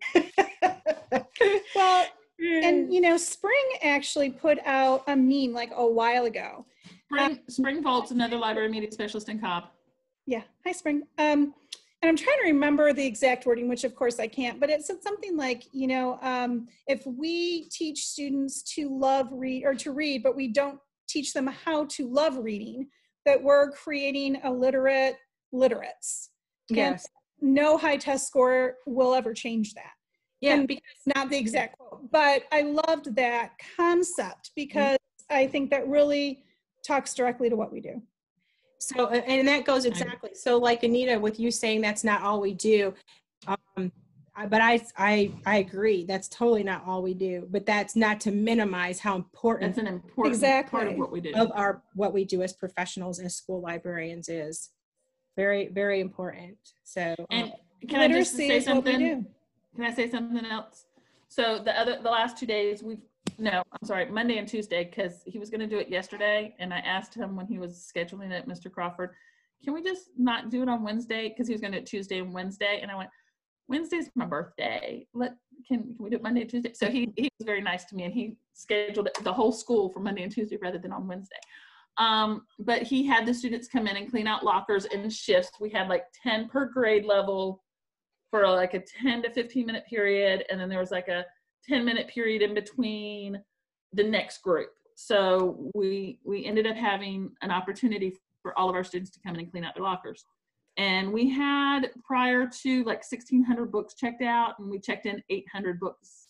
Well, and you know, Spring actually put out a meme like a while ago. Spring, Spring Vault's another library media specialist in Cobb. Yeah. Hi, Spring. Um, and I'm trying to remember the exact wording, which of course I can't, but it said something like, you know, um, if we teach students to love read or to read, but we don't teach them how to love reading, that we're creating illiterate literates. Yes. And no high test score will ever change that. Yeah, And because not the exact quote, but I loved that concept because mm-hmm. I think that really talks directly to what we do. So, and that goes exactly. So like Anita, with you saying that's not all we do. Um, but I, I, I agree. That's totally not all we do, but that's not to minimize how important that's an important exactly. part of what we do. Of our, what we do as professionals and school librarians is very, very important. So, and um, can I just literacy say is what we something? do. Can I say something else? So the other, the last two days we've, no, I'm sorry, Monday and Tuesday, because he was going to do it yesterday. And I asked him when he was scheduling it, Mister Crawford, can we just not do it on Wednesday? Because he was going to do it Tuesday and Wednesday. And I went, Wednesday's my birthday. Let, can, can we do it Monday and Tuesday? So he, he was very nice to me and he scheduled the whole school for Monday and Tuesday rather than on Wednesday. Um, but he had the students come in and clean out lockers in shifts. We had like ten per grade level for like a ten to fifteen minute period. And then there was like a ten minute period in between the next group. So we, we ended up having an opportunity for all of our students to come in and clean out their lockers. And we had prior to like sixteen hundred books checked out, and we checked in eight hundred books.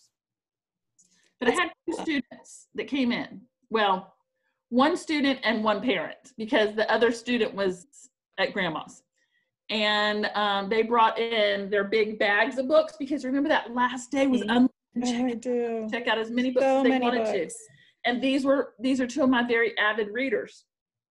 But I had two students that came in. Well, one student and one parent, because the other student was at grandma's. And um, they brought in their big bags of books, because remember that last day was unlimited. Oh, I do. Check out as many books So as they many wanted books. to. And these were, these are two of my very avid readers.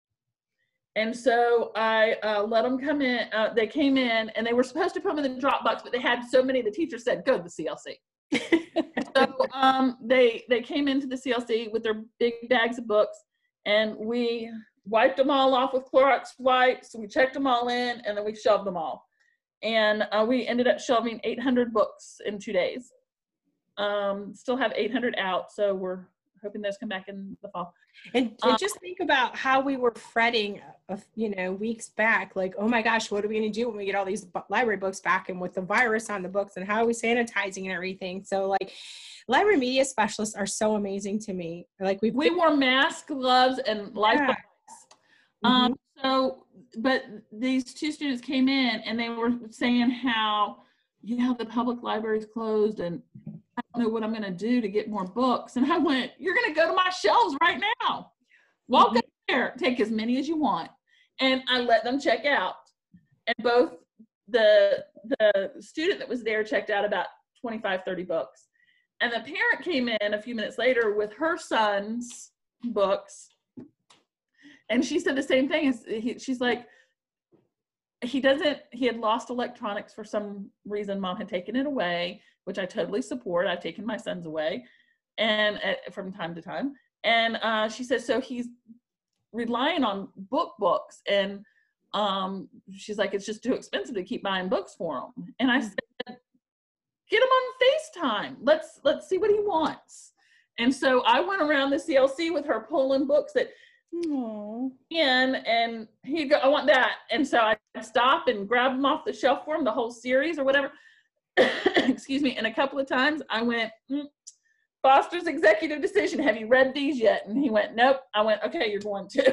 And so I uh, let them come in, uh, they came in and they were supposed to put them in the drop box, but they had so many, the teacher said, go to the C L C. So um, they, they came into the C L C with their big bags of books, and we wiped them all off with Clorox wipes. We checked them all in, and then we shoved them all. And uh, we ended up shelving eight hundred books in two days. Um, still have eight hundred out, so we're hoping those come back in the fall. And, and just think about how we were fretting, uh, you know, weeks back, like, oh my gosh, what are we going to do when we get all these bu- library books back, and with the virus on the books, and how are we sanitizing and everything? So like, library media specialists are so amazing to me. Like we've we wore masks, gloves, and life yeah. belts. Um, so, but these two students came in and they were saying how, yeah, the public library is closed and I don't know what I'm going to do to get more books. And I went, you're going to go to my shelves right now. Walk up there, take as many as you want. And I let them check out. And both the, the student that was there checked out about twenty-five, thirty books. And the parent came in a few minutes later with her son's books. And she said the same thing. As he, she's like, he doesn't, he had lost electronics for some reason. Mom had taken it away, which I totally support. I've taken my sons away and uh, from time to time. And uh, she says, so he's relying on book books. And um, she's like, it's just too expensive to keep buying books for him. And I said, get him on FaceTime. Let's, let's see what he wants. And so I went around the C L C with her pulling books that, Aww. in, and he'd go, I want that. And so I stop and grab them off the shelf for him, the whole series or whatever. Excuse me. And a couple of times I went, mm, Foster's Executive Decision. Have you read these yet? And he went, nope. I went, okay, you're going to.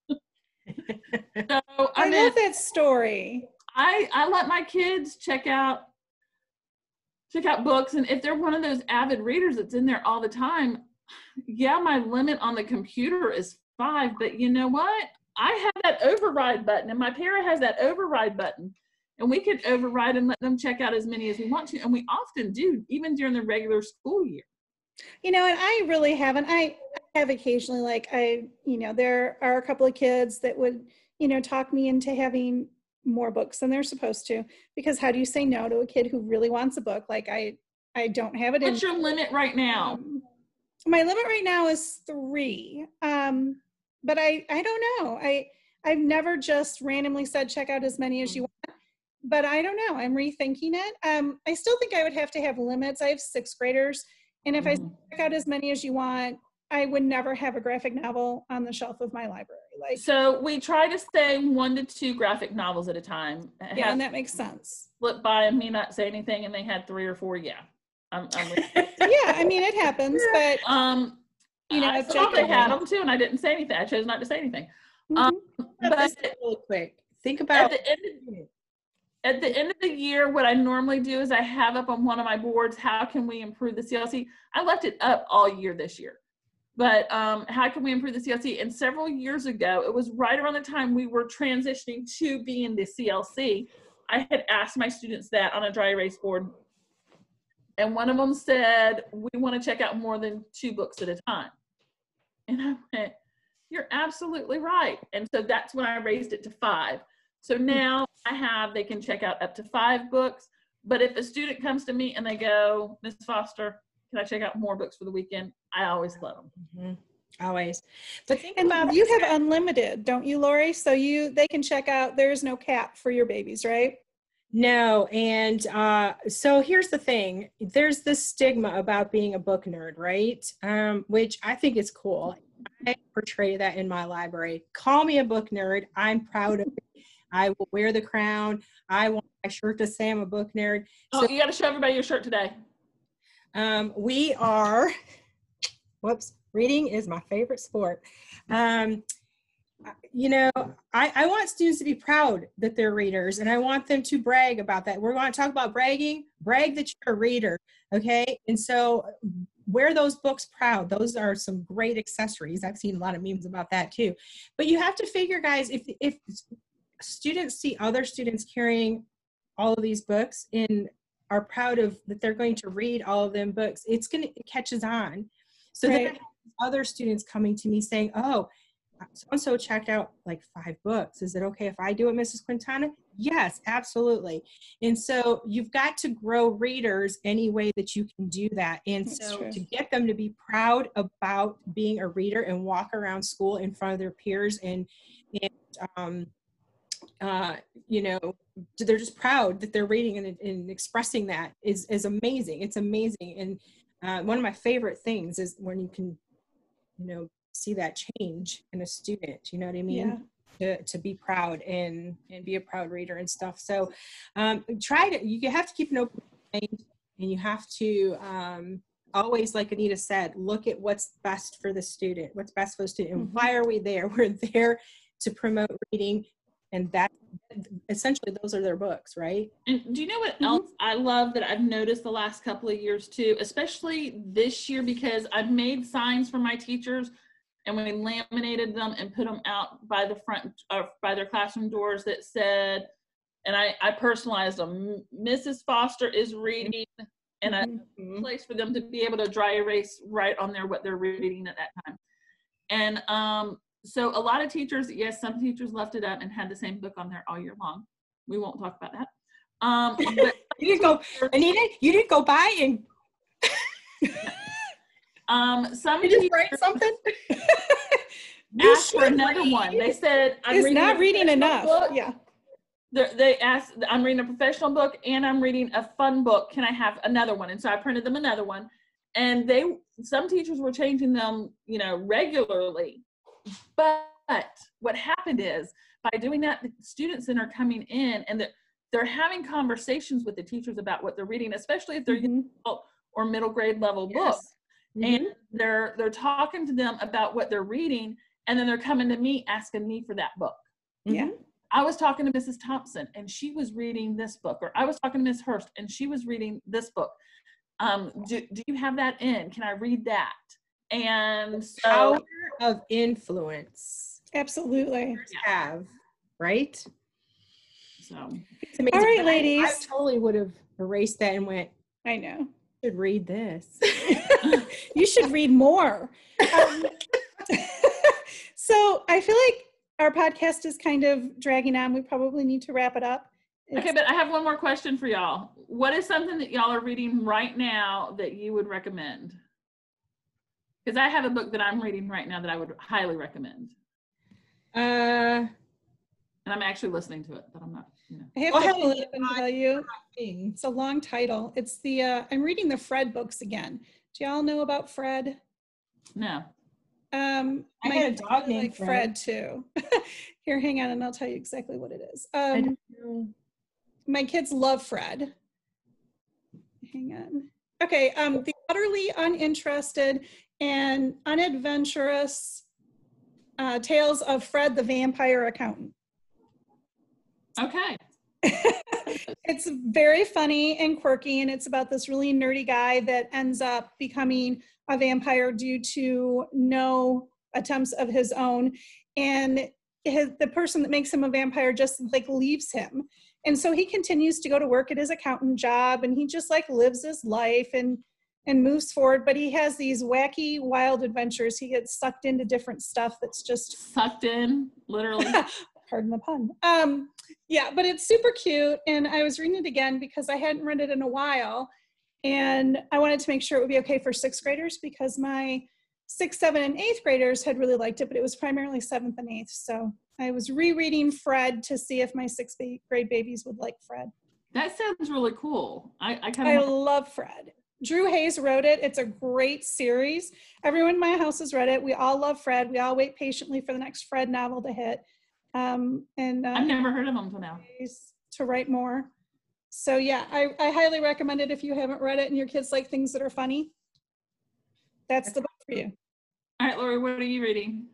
So I, I mean, love that story. I, I let my kids check out, check out books. And if they're one of those avid readers that's in there all the time, yeah, my limit on the computer is five, but you know what? I have that override button, and my parent has that override button, and we can override and let them check out as many as we want to, and we often do, even during the regular school year. You know, and I really haven't. I have occasionally, like, I, you know, there are a couple of kids that would, you know, talk me into having more books than they're supposed to, because how do you say no to a kid who really wants a book? Like, I, I don't have it in. What's your limit right now? Um, my limit right now is three. Um, but I, I don't know. I, I've never just randomly said, check out as many as you want, but I don't know. I'm rethinking it. Um, I still think I would have to have limits. I have sixth graders. And if I check out as many as you want, I would never have a graphic novel on the shelf of my library. Like, so we try to say one to two graphic novels at a time. yeah, and that makes sense. Flip by and me not say anything, and they had three or four. Yeah, I'm, I'm yeah, I mean it happens, but um, you know, I if thought they had them too, and I didn't say anything. I chose not to say anything. Mm-hmm. Um, but really quick, think about at the end of, at the end of the year, what I normally do is I have up on one of my boards, how can we improve the C L C? I left it up all year this year. But um, how can we improve the C L C? And several years ago, it was right around the time we were transitioning to being the C L C, I had asked my students that on a dry erase board. And one of them said, we want to check out more than two books at a time. And I went, you're absolutely right. And so that's when I raised it to five. So now I have, they can check out up to five books. But if a student comes to me and they go, Miz Foster, can I check out more books for the weekend? I always let them. Mm-hmm. Always. But think and about you have unlimited, don't you, Lori? So you they can check out. There's no cap for your babies, right? No. And uh, so here's the thing. There's this stigma about being a book nerd, right? Um, which I think is cool. I portray that in my library. Call me a book nerd. I'm proud of it. I will wear the crown. I want my shirt to say I'm a book nerd. Oh, so, you got to show everybody your shirt today. Um, we are, whoops, reading is my favorite sport. Um, you know, I, I want students to be proud that they're readers, and I want them to brag about that. We're going to talk about bragging. Brag that you're a reader, okay? And so wear those books proud. Those are some great accessories. I've seen a lot of memes about that too. But you have to figure, guys, if, if students see other students carrying all of these books in are proud of that they're going to read all of them books, it's going to, it catches on. So right. Then I have other students coming to me saying, oh, so-and-so checked out like five books. Is it okay if I do it, Missus Quintana? Yes, absolutely. And so you've got to grow readers any way that you can do that. And That's so true. To get them to be proud about being a reader and walk around school in front of their peers and, and um, uh, you know, they're just proud that they're reading and, and expressing that is, is amazing. It's amazing. And uh, one of my favorite things is when you can, you know, see that change in a student, you know what I mean? Yeah. To, to be proud and, and be a proud reader and stuff. So um, try to, you have to keep an open mind, and you have to um, always, like Anita said, look at what's best for the student, what's best for the student. And mm-hmm. Why are we there? We're there to promote reading. And that essentially those are their books, right? And do you know what mm-hmm. else I love that I've noticed the last couple of years too, especially this year, because I've made signs for my teachers and we laminated them and put them out by the front or uh, by their classroom doors that said, and I, I personalized them, Missus Foster is reading, and mm-hmm. a place for them to be able to dry erase right on there what they're reading at that time. And um, so a lot of teachers, yes, some teachers left it up and had the same book on there all year long. We won't talk about that. Um, but you didn't go, Anita, you didn't go by and um, some you just write something. Asked for another read. One. They said, "I'm it's reading not reading enough." Book. Yeah. They're, they asked, "I'm reading a professional book and I'm reading a fun book. Can I have another one?" And so I printed them another one. And they, some teachers were changing them, you know, regularly. But what happened is, by doing that, the students then are coming in and they're, they're having conversations with the teachers about what they're reading, especially if they're mm-hmm. young or middle grade level yes. books. Mm-hmm. And they're they're talking to them about what they're reading, and then they're coming to me asking me for that book. Yeah. I was talking to Missus Thompson and she was reading this book, or I was talking to Miz Hurst and she was reading this book. Um, do, do you have that in? Can I read that? And so, power of influence. Absolutely. Have, right? So, all right, ladies. I, I totally would have erased that and went, I know. You should read this. You should read more. Um, so I feel like our podcast is kind of dragging on. We probably need to wrap it up. Okay, but I have one more question for y'all. What is something that y'all are reading right now that you would recommend? Because I have a book that I'm reading right now that I would highly recommend. Uh, and I'm actually listening to it, but I'm not, you know. I have Well, to how pull did it up you and tell you. It's a long title. It's the, uh, I'm reading the Fred books again. Do y'all know about Fred? No. Um, I my had a kids dog really named like Fred. Fred too. Here, hang on, and I'll tell you exactly what it is. I Um, don't know. my kids love Fred. Hang on. Okay, um, the utterly uninterested and unadventurous uh, tales of Fred the vampire accountant. Okay. It's very funny and quirky, and it's about this really nerdy guy that ends up becoming a vampire due to no attempts of his own, and his, the person that makes him a vampire just like leaves him, and so he continues to go to work at his accountant job, and he just like lives his life and and moves forward. But he has these wacky, wild adventures. He gets sucked into different stuff that's just Sucked in, literally. pardon the pun. Um, yeah, but it's super cute. And I was reading it again because I hadn't read it in a while. And I wanted to make sure it would be okay for sixth graders because my sixth, seventh, and eighth graders had really liked it, but it was primarily seventh and eighth. So I was rereading Fred to see if my sixth grade babies would like Fred. That sounds really cool. I, I kind I of love Fred. Drew Hayes wrote it. It's a great series. Everyone in my house has read it. We all love Fred. We all wait patiently for the next Fred novel to hit. Um, and uh, I've never heard of them until now. To write more. So yeah, I, I highly recommend it if you haven't read it and your kids like things that are funny. That's the book for you. All right, Lori, what are you reading?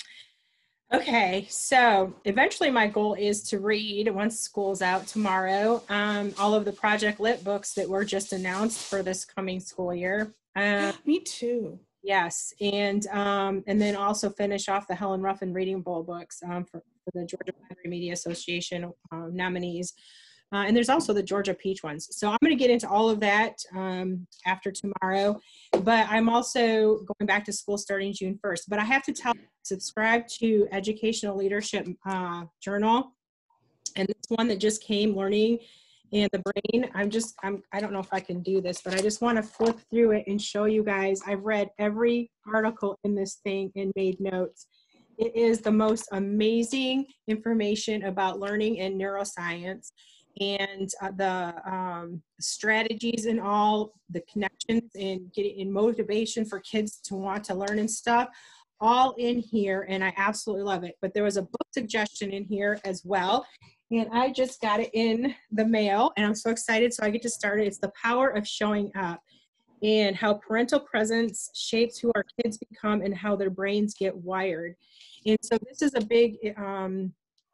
Okay, so eventually my goal is to read, once school's out tomorrow, um, all of the Project Lit books that were just announced for this coming school year. Um, Me too. yes, and um, and then also finish off the Helen Ruffin Reading Bowl books um, for, for the Georgia Library Media Association um, nominees. Uh, and there's also the Georgia Peach ones. So I'm going to get into all of that um, after tomorrow. But I'm also going back to school starting June first. But I have to tell you, subscribe to Educational Leadership uh, Journal. And this one that just came, Learning in the Brain. I'm just, I'm, I don't know if I can do this, but I just want to flip through it and show you guys. I've read every article in this thing and made notes. It is the most amazing information about learning and neuroscience. And uh, the um, strategies and all the connections and getting in motivation for kids to want to learn and stuff, all in here, and I absolutely love it. But there was a book suggestion in here as well, and I just got it in the mail, and I'm so excited. So I get to start it. It's The Power of Showing Up, and how parental presence shapes who our kids become and how their brains get wired. And so this is a big um,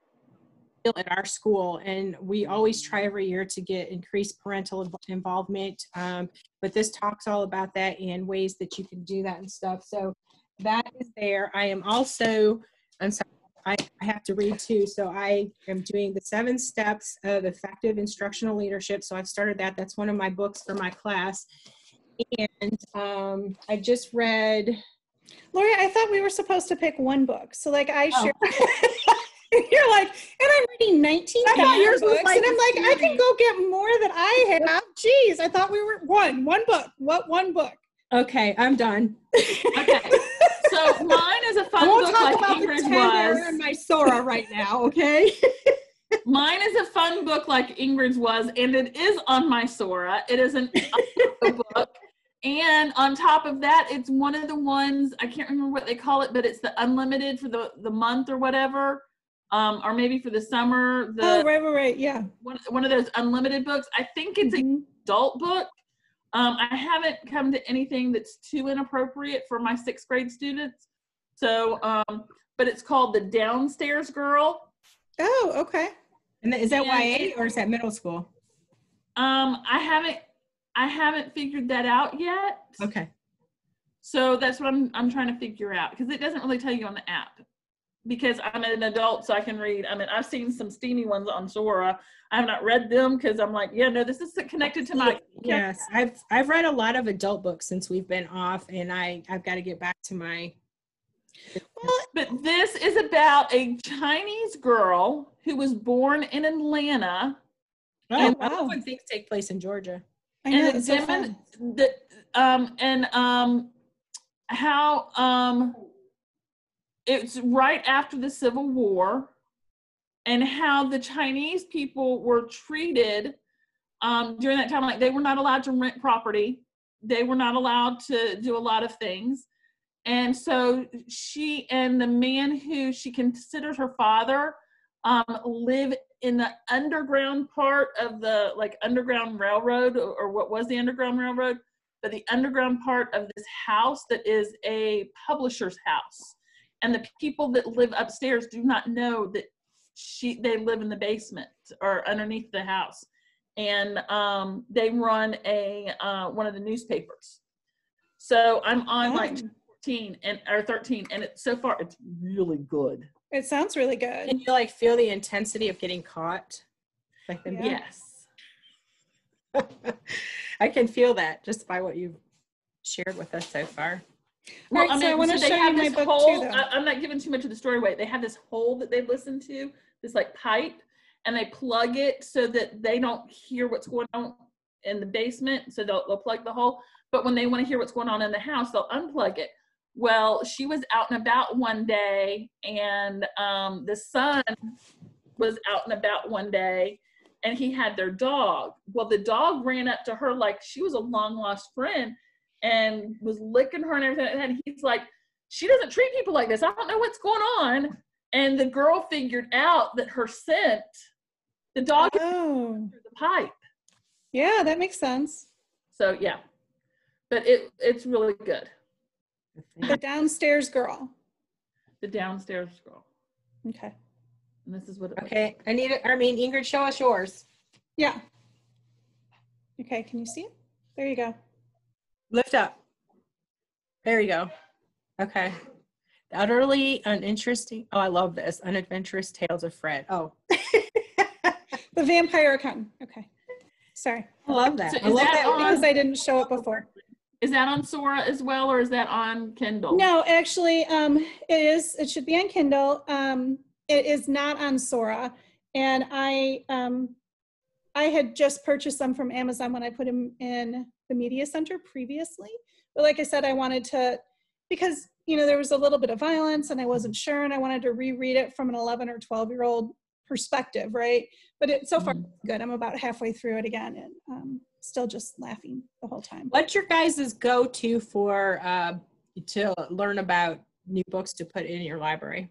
at our school, and we always try every year to get increased parental involvement, um, but this talks all about that and ways that you can do that and stuff. So that is there. I am also, I'm sorry, I, I have to read too. So I am doing the seven steps of effective instructional leadership. So I've started that. That's one of my books for my class. And um, I just read. Lori, I thought we were supposed to pick one book. So like I Oh. share. You're like, and I'm reading nineteen yours was books, like and I'm like, I can go get more that I have. Geez, I thought we were one, one book. What one book? Okay, I'm done. Okay, so mine is a fun I won't book talk like about the Ingrid tender was. and my Sora right now, okay? Mine is a fun book like Ingrid's was, and it is on my Sora. It is an book. And on top of that, it's one of the ones, I can't remember what they call it, but it's the unlimited for the, the month or whatever. Um, or maybe for the summer, the Oh, right, right, right, yeah. one, one of those unlimited books. I think it's Mhm. an adult book. Um, I haven't come to anything that's too inappropriate for my sixth grade students. So, um, but it's called The Downstairs Girl. Oh, okay. And is that And Y A it- or is that middle school? Um, I haven't, I haven't figured that out yet. Okay. So that's what I'm, I'm trying to figure out, because it doesn't really tell you on the app. Because I'm an adult, so I can read. I mean, I've seen some steamy ones on Sora. I have not read them because I'm like, yeah, no, this is connected to my. Yes, I've I've read a lot of adult books since we've been off, and I I've got to get back to my. Well, but this is about a Chinese girl who was born in Atlanta Oh, And- I wow. love when things take place in Georgia. I know, and it's so demon- fun. the, um, and um, how um, it's right after the Civil War, and how the Chinese people were treated um, during that time. Like, they were not allowed to rent property. They were not allowed to do a lot of things. And so she and the man who she considered her father um, live in the underground part of the like underground railroad, or, or what was the underground railroad, but the underground part of this house that is a publisher's house. And the people that live upstairs do not know that she they live in the basement or underneath the house. And um, they run a uh, one of the newspapers. So I'm on like Fun. fourteen and or thirteen, and it, so far it's really good. It sounds really good. Can you like feel the intensity of getting caught? Like them Yeah. Yes. I can feel that just by what you've shared with us so far. All right, so I wanna they show you have my this book too, hole. though. I, I'm not giving too much of the story away. They have this hole that they listen to, this like pipe, and they plug it so that they don't hear what's going on in the basement. So they'll, they'll plug the hole. But when they want to hear what's going on in the house, they'll unplug it. Well, she was out and about one day, and um, the son was out and about one day, and he had their dog. Well, the dog ran up to her like she was a long lost friend and was licking her and everything. And he's like, she doesn't treat people like this. I don't know what's going on. And the girl figured out that her scent, the dog had Oh, through the pipe. yeah, that makes sense. So yeah, but it it's really good. The downstairs girl. The downstairs girl. Okay. And this is what it looks Okay, I need it. I mean, Ingrid, show us yours. Yeah. Okay, can you see it? There you go. Lift up. There you go. Okay. The utterly uninteresting. Oh, I love this. Unadventurous Tales of Fred. Oh, The Vampire Accountant. Okay. Sorry. I love that. So I is love that that. on- Because I didn't show it before. Is that on Sora as well, or is that on Kindle? No, actually, um, it is. It should be on Kindle. Um, it is not on Sora, and I um, I had just purchased them from Amazon when I put them in the media center previously. But like I said, I wanted to, because you know there was a little bit of violence, and I wasn't sure, and I wanted to reread it from an eleven or twelve year old perspective, right? But it so far Mhm. it's good. I'm about halfway through it again, and um, still just laughing the whole time. What's your guys' go-to for uh, to learn about new books to put in your library?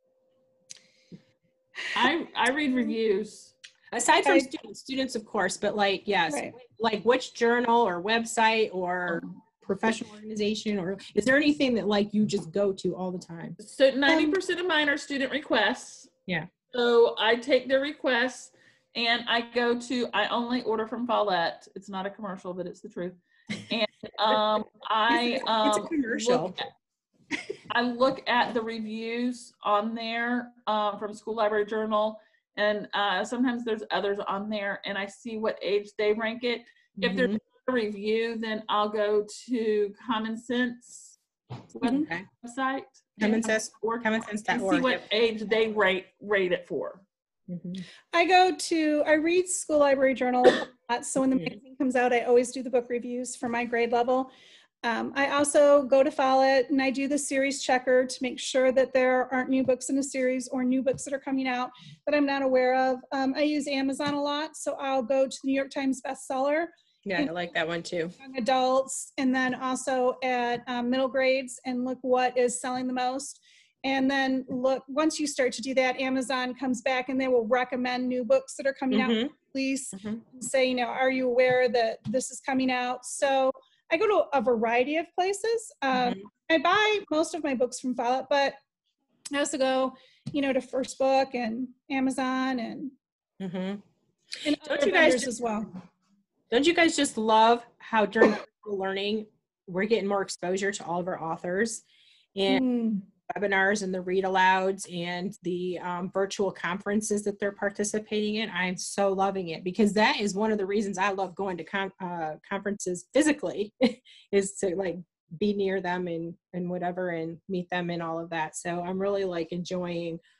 I I read reviews. Aside from Okay. students, students of course, but like yes, Right. like which journal or website or professional organization, or is there anything that like you just go to all the time? So ninety percent of mine are student requests. Yeah. So I take their requests and I go to, I only order from Follett. It's not a commercial, but it's the truth. And um, I It's a- it's a um, commercial. Look at, I look at the reviews on there um, from School Library Journal, and uh, sometimes there's others on there, and I see what age they rank it. If there's Mhm. a review, then I'll go to Common Sense Okay. website. Common Sense, Or common sense dot and see org. what age they rate rate it for. Mhm. I go to, I read School Library Journal a lot, so when the Mhm. magazine comes out, I always do the book reviews for my grade level. Um, I also go to Follett and I do the series checker to make sure that there aren't new books in a series or new books that are coming out that I'm not aware of. Um, I use Amazon a lot, so I'll go to the New York Times bestseller, Yeah, I like that one too. young adults, and then also at um, middle grades and look what is selling the most. And then look, once you start to do that, Amazon comes back and they will recommend new books that are coming out, Mhm. release, Mhm. say, you know, are you aware that this is coming out? So I go to a variety of places. Um, Mhm. I buy most of my books from Follett, but I also go, you know, to First Book and Amazon and, Mhm. and Don't other you guys vendors just- as well. Don't you guys just love how during virtual learning we're getting more exposure to all of our authors and Mm. webinars and the read alouds and the um, virtual conferences that they're participating in? I'm so loving it because that is one of the reasons I love going to con- uh, conferences physically is to like be near them and and whatever and meet them and all of that. So I'm really like enjoying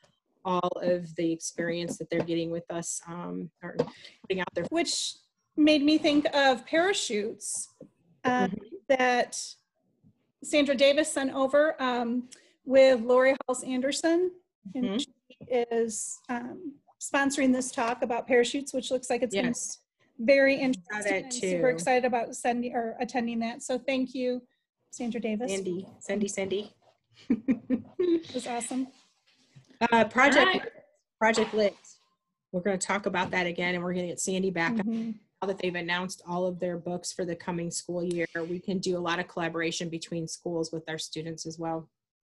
all of the experience that they're getting with us, um, or putting out their. Which made me think of parachutes uh, Mhm. that Sandra Davis sent over um, with Lori Halls Anderson. And Mhm. she is um, sponsoring this talk about parachutes, which looks like it's going to Yes. be very that interesting. I'm super too. excited about sending or attending that. So thank you, Sandra Davis. Sandy, Sandy, Sandy. It was awesome. uh, Project, All right. Project Lit. We're going to talk about that again, and we're going to get Sandy back. Mhm. Now that they've announced all of their books for the coming school year, we can do a lot of collaboration between schools with our students as well.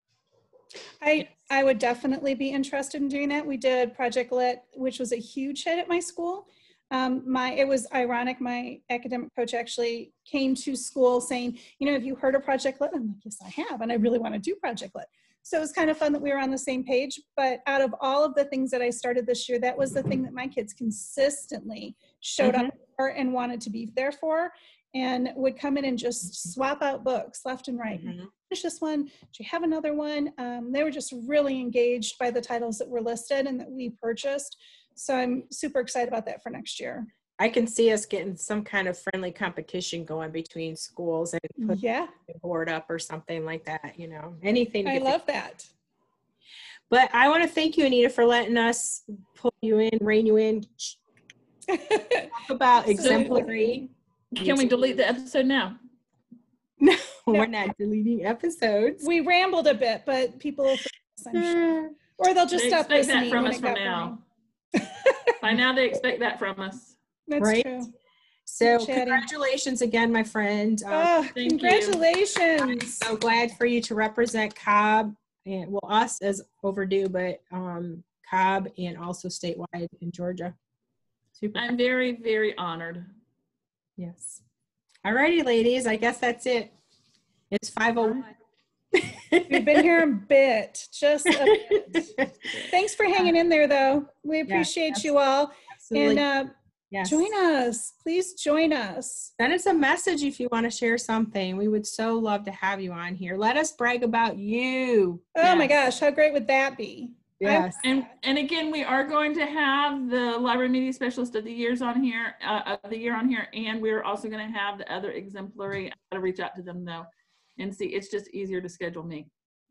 I, I would definitely be interested in doing that. We did Project Lit, which was a huge hit at my school. Um, my, it was ironic. My academic coach actually came to school saying, you know, have you heard of Project Lit? I'm like, yes, I have. And I really want to do Project Lit. So it was kind of fun that we were on the same page. But out of all of the things that I started this year, that was the thing that my kids consistently showed Mhm. up for and wanted to be there for, and would come in and just swap out books left and right. Mhm. Finish this one. Do you have another one? Um, they were just really engaged by the titles that were listed and that we purchased. So I'm super excited about that for next year. I can see us getting some kind of friendly competition going between schools and put Yeah, a board up or something like that, you know, anything. to I get the- love that. But I want to thank you, Anita, for letting us pull you in, rein you in, talk about exemplary. Can we delete the episode now? No, we're not deleting episodes. We rambled a bit, but people will forgive us, I'm sure. Or they'll just They stop expect that listening from when us it from got now. boring. By now, they expect that from us. That's Right? true. So Chatting. congratulations again, my friend. Um, Oh, thank you. congratulations. so glad for you to represent Cobb, and well, us as overdue, but um, Cobb and also statewide in Georgia. Super. I'm very, very honored. Yes. All righty, ladies. I guess that's it. It's five oh one. We've been here a bit, just a bit. Thanks for hanging in there, though. We appreciate you all. Absolutely. And uh, Yes. join us. Please join us. Send us a message if you want to share something. We would so love to have you on here. Let us brag about you. Oh my Yes. gosh, how great would that be? Yes. And and again, we are going to have the library media specialist of the years on here, uh, of the year on here, and we're also going to have the other exemplary. I got to reach out to them though, and see. It's just easier to schedule me.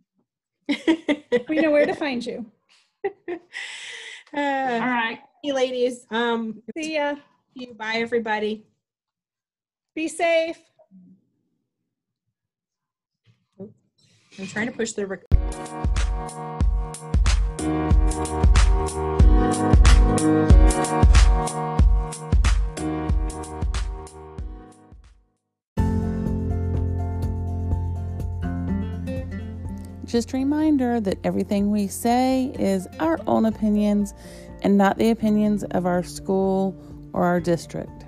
We know where to find you. Uh, All right. hey, ladies. Um, See ya. you. Bye, everybody. Be safe. I'm trying to push the. Rec- Just a reminder that everything we say is our own opinions and not the opinions of our school or our district.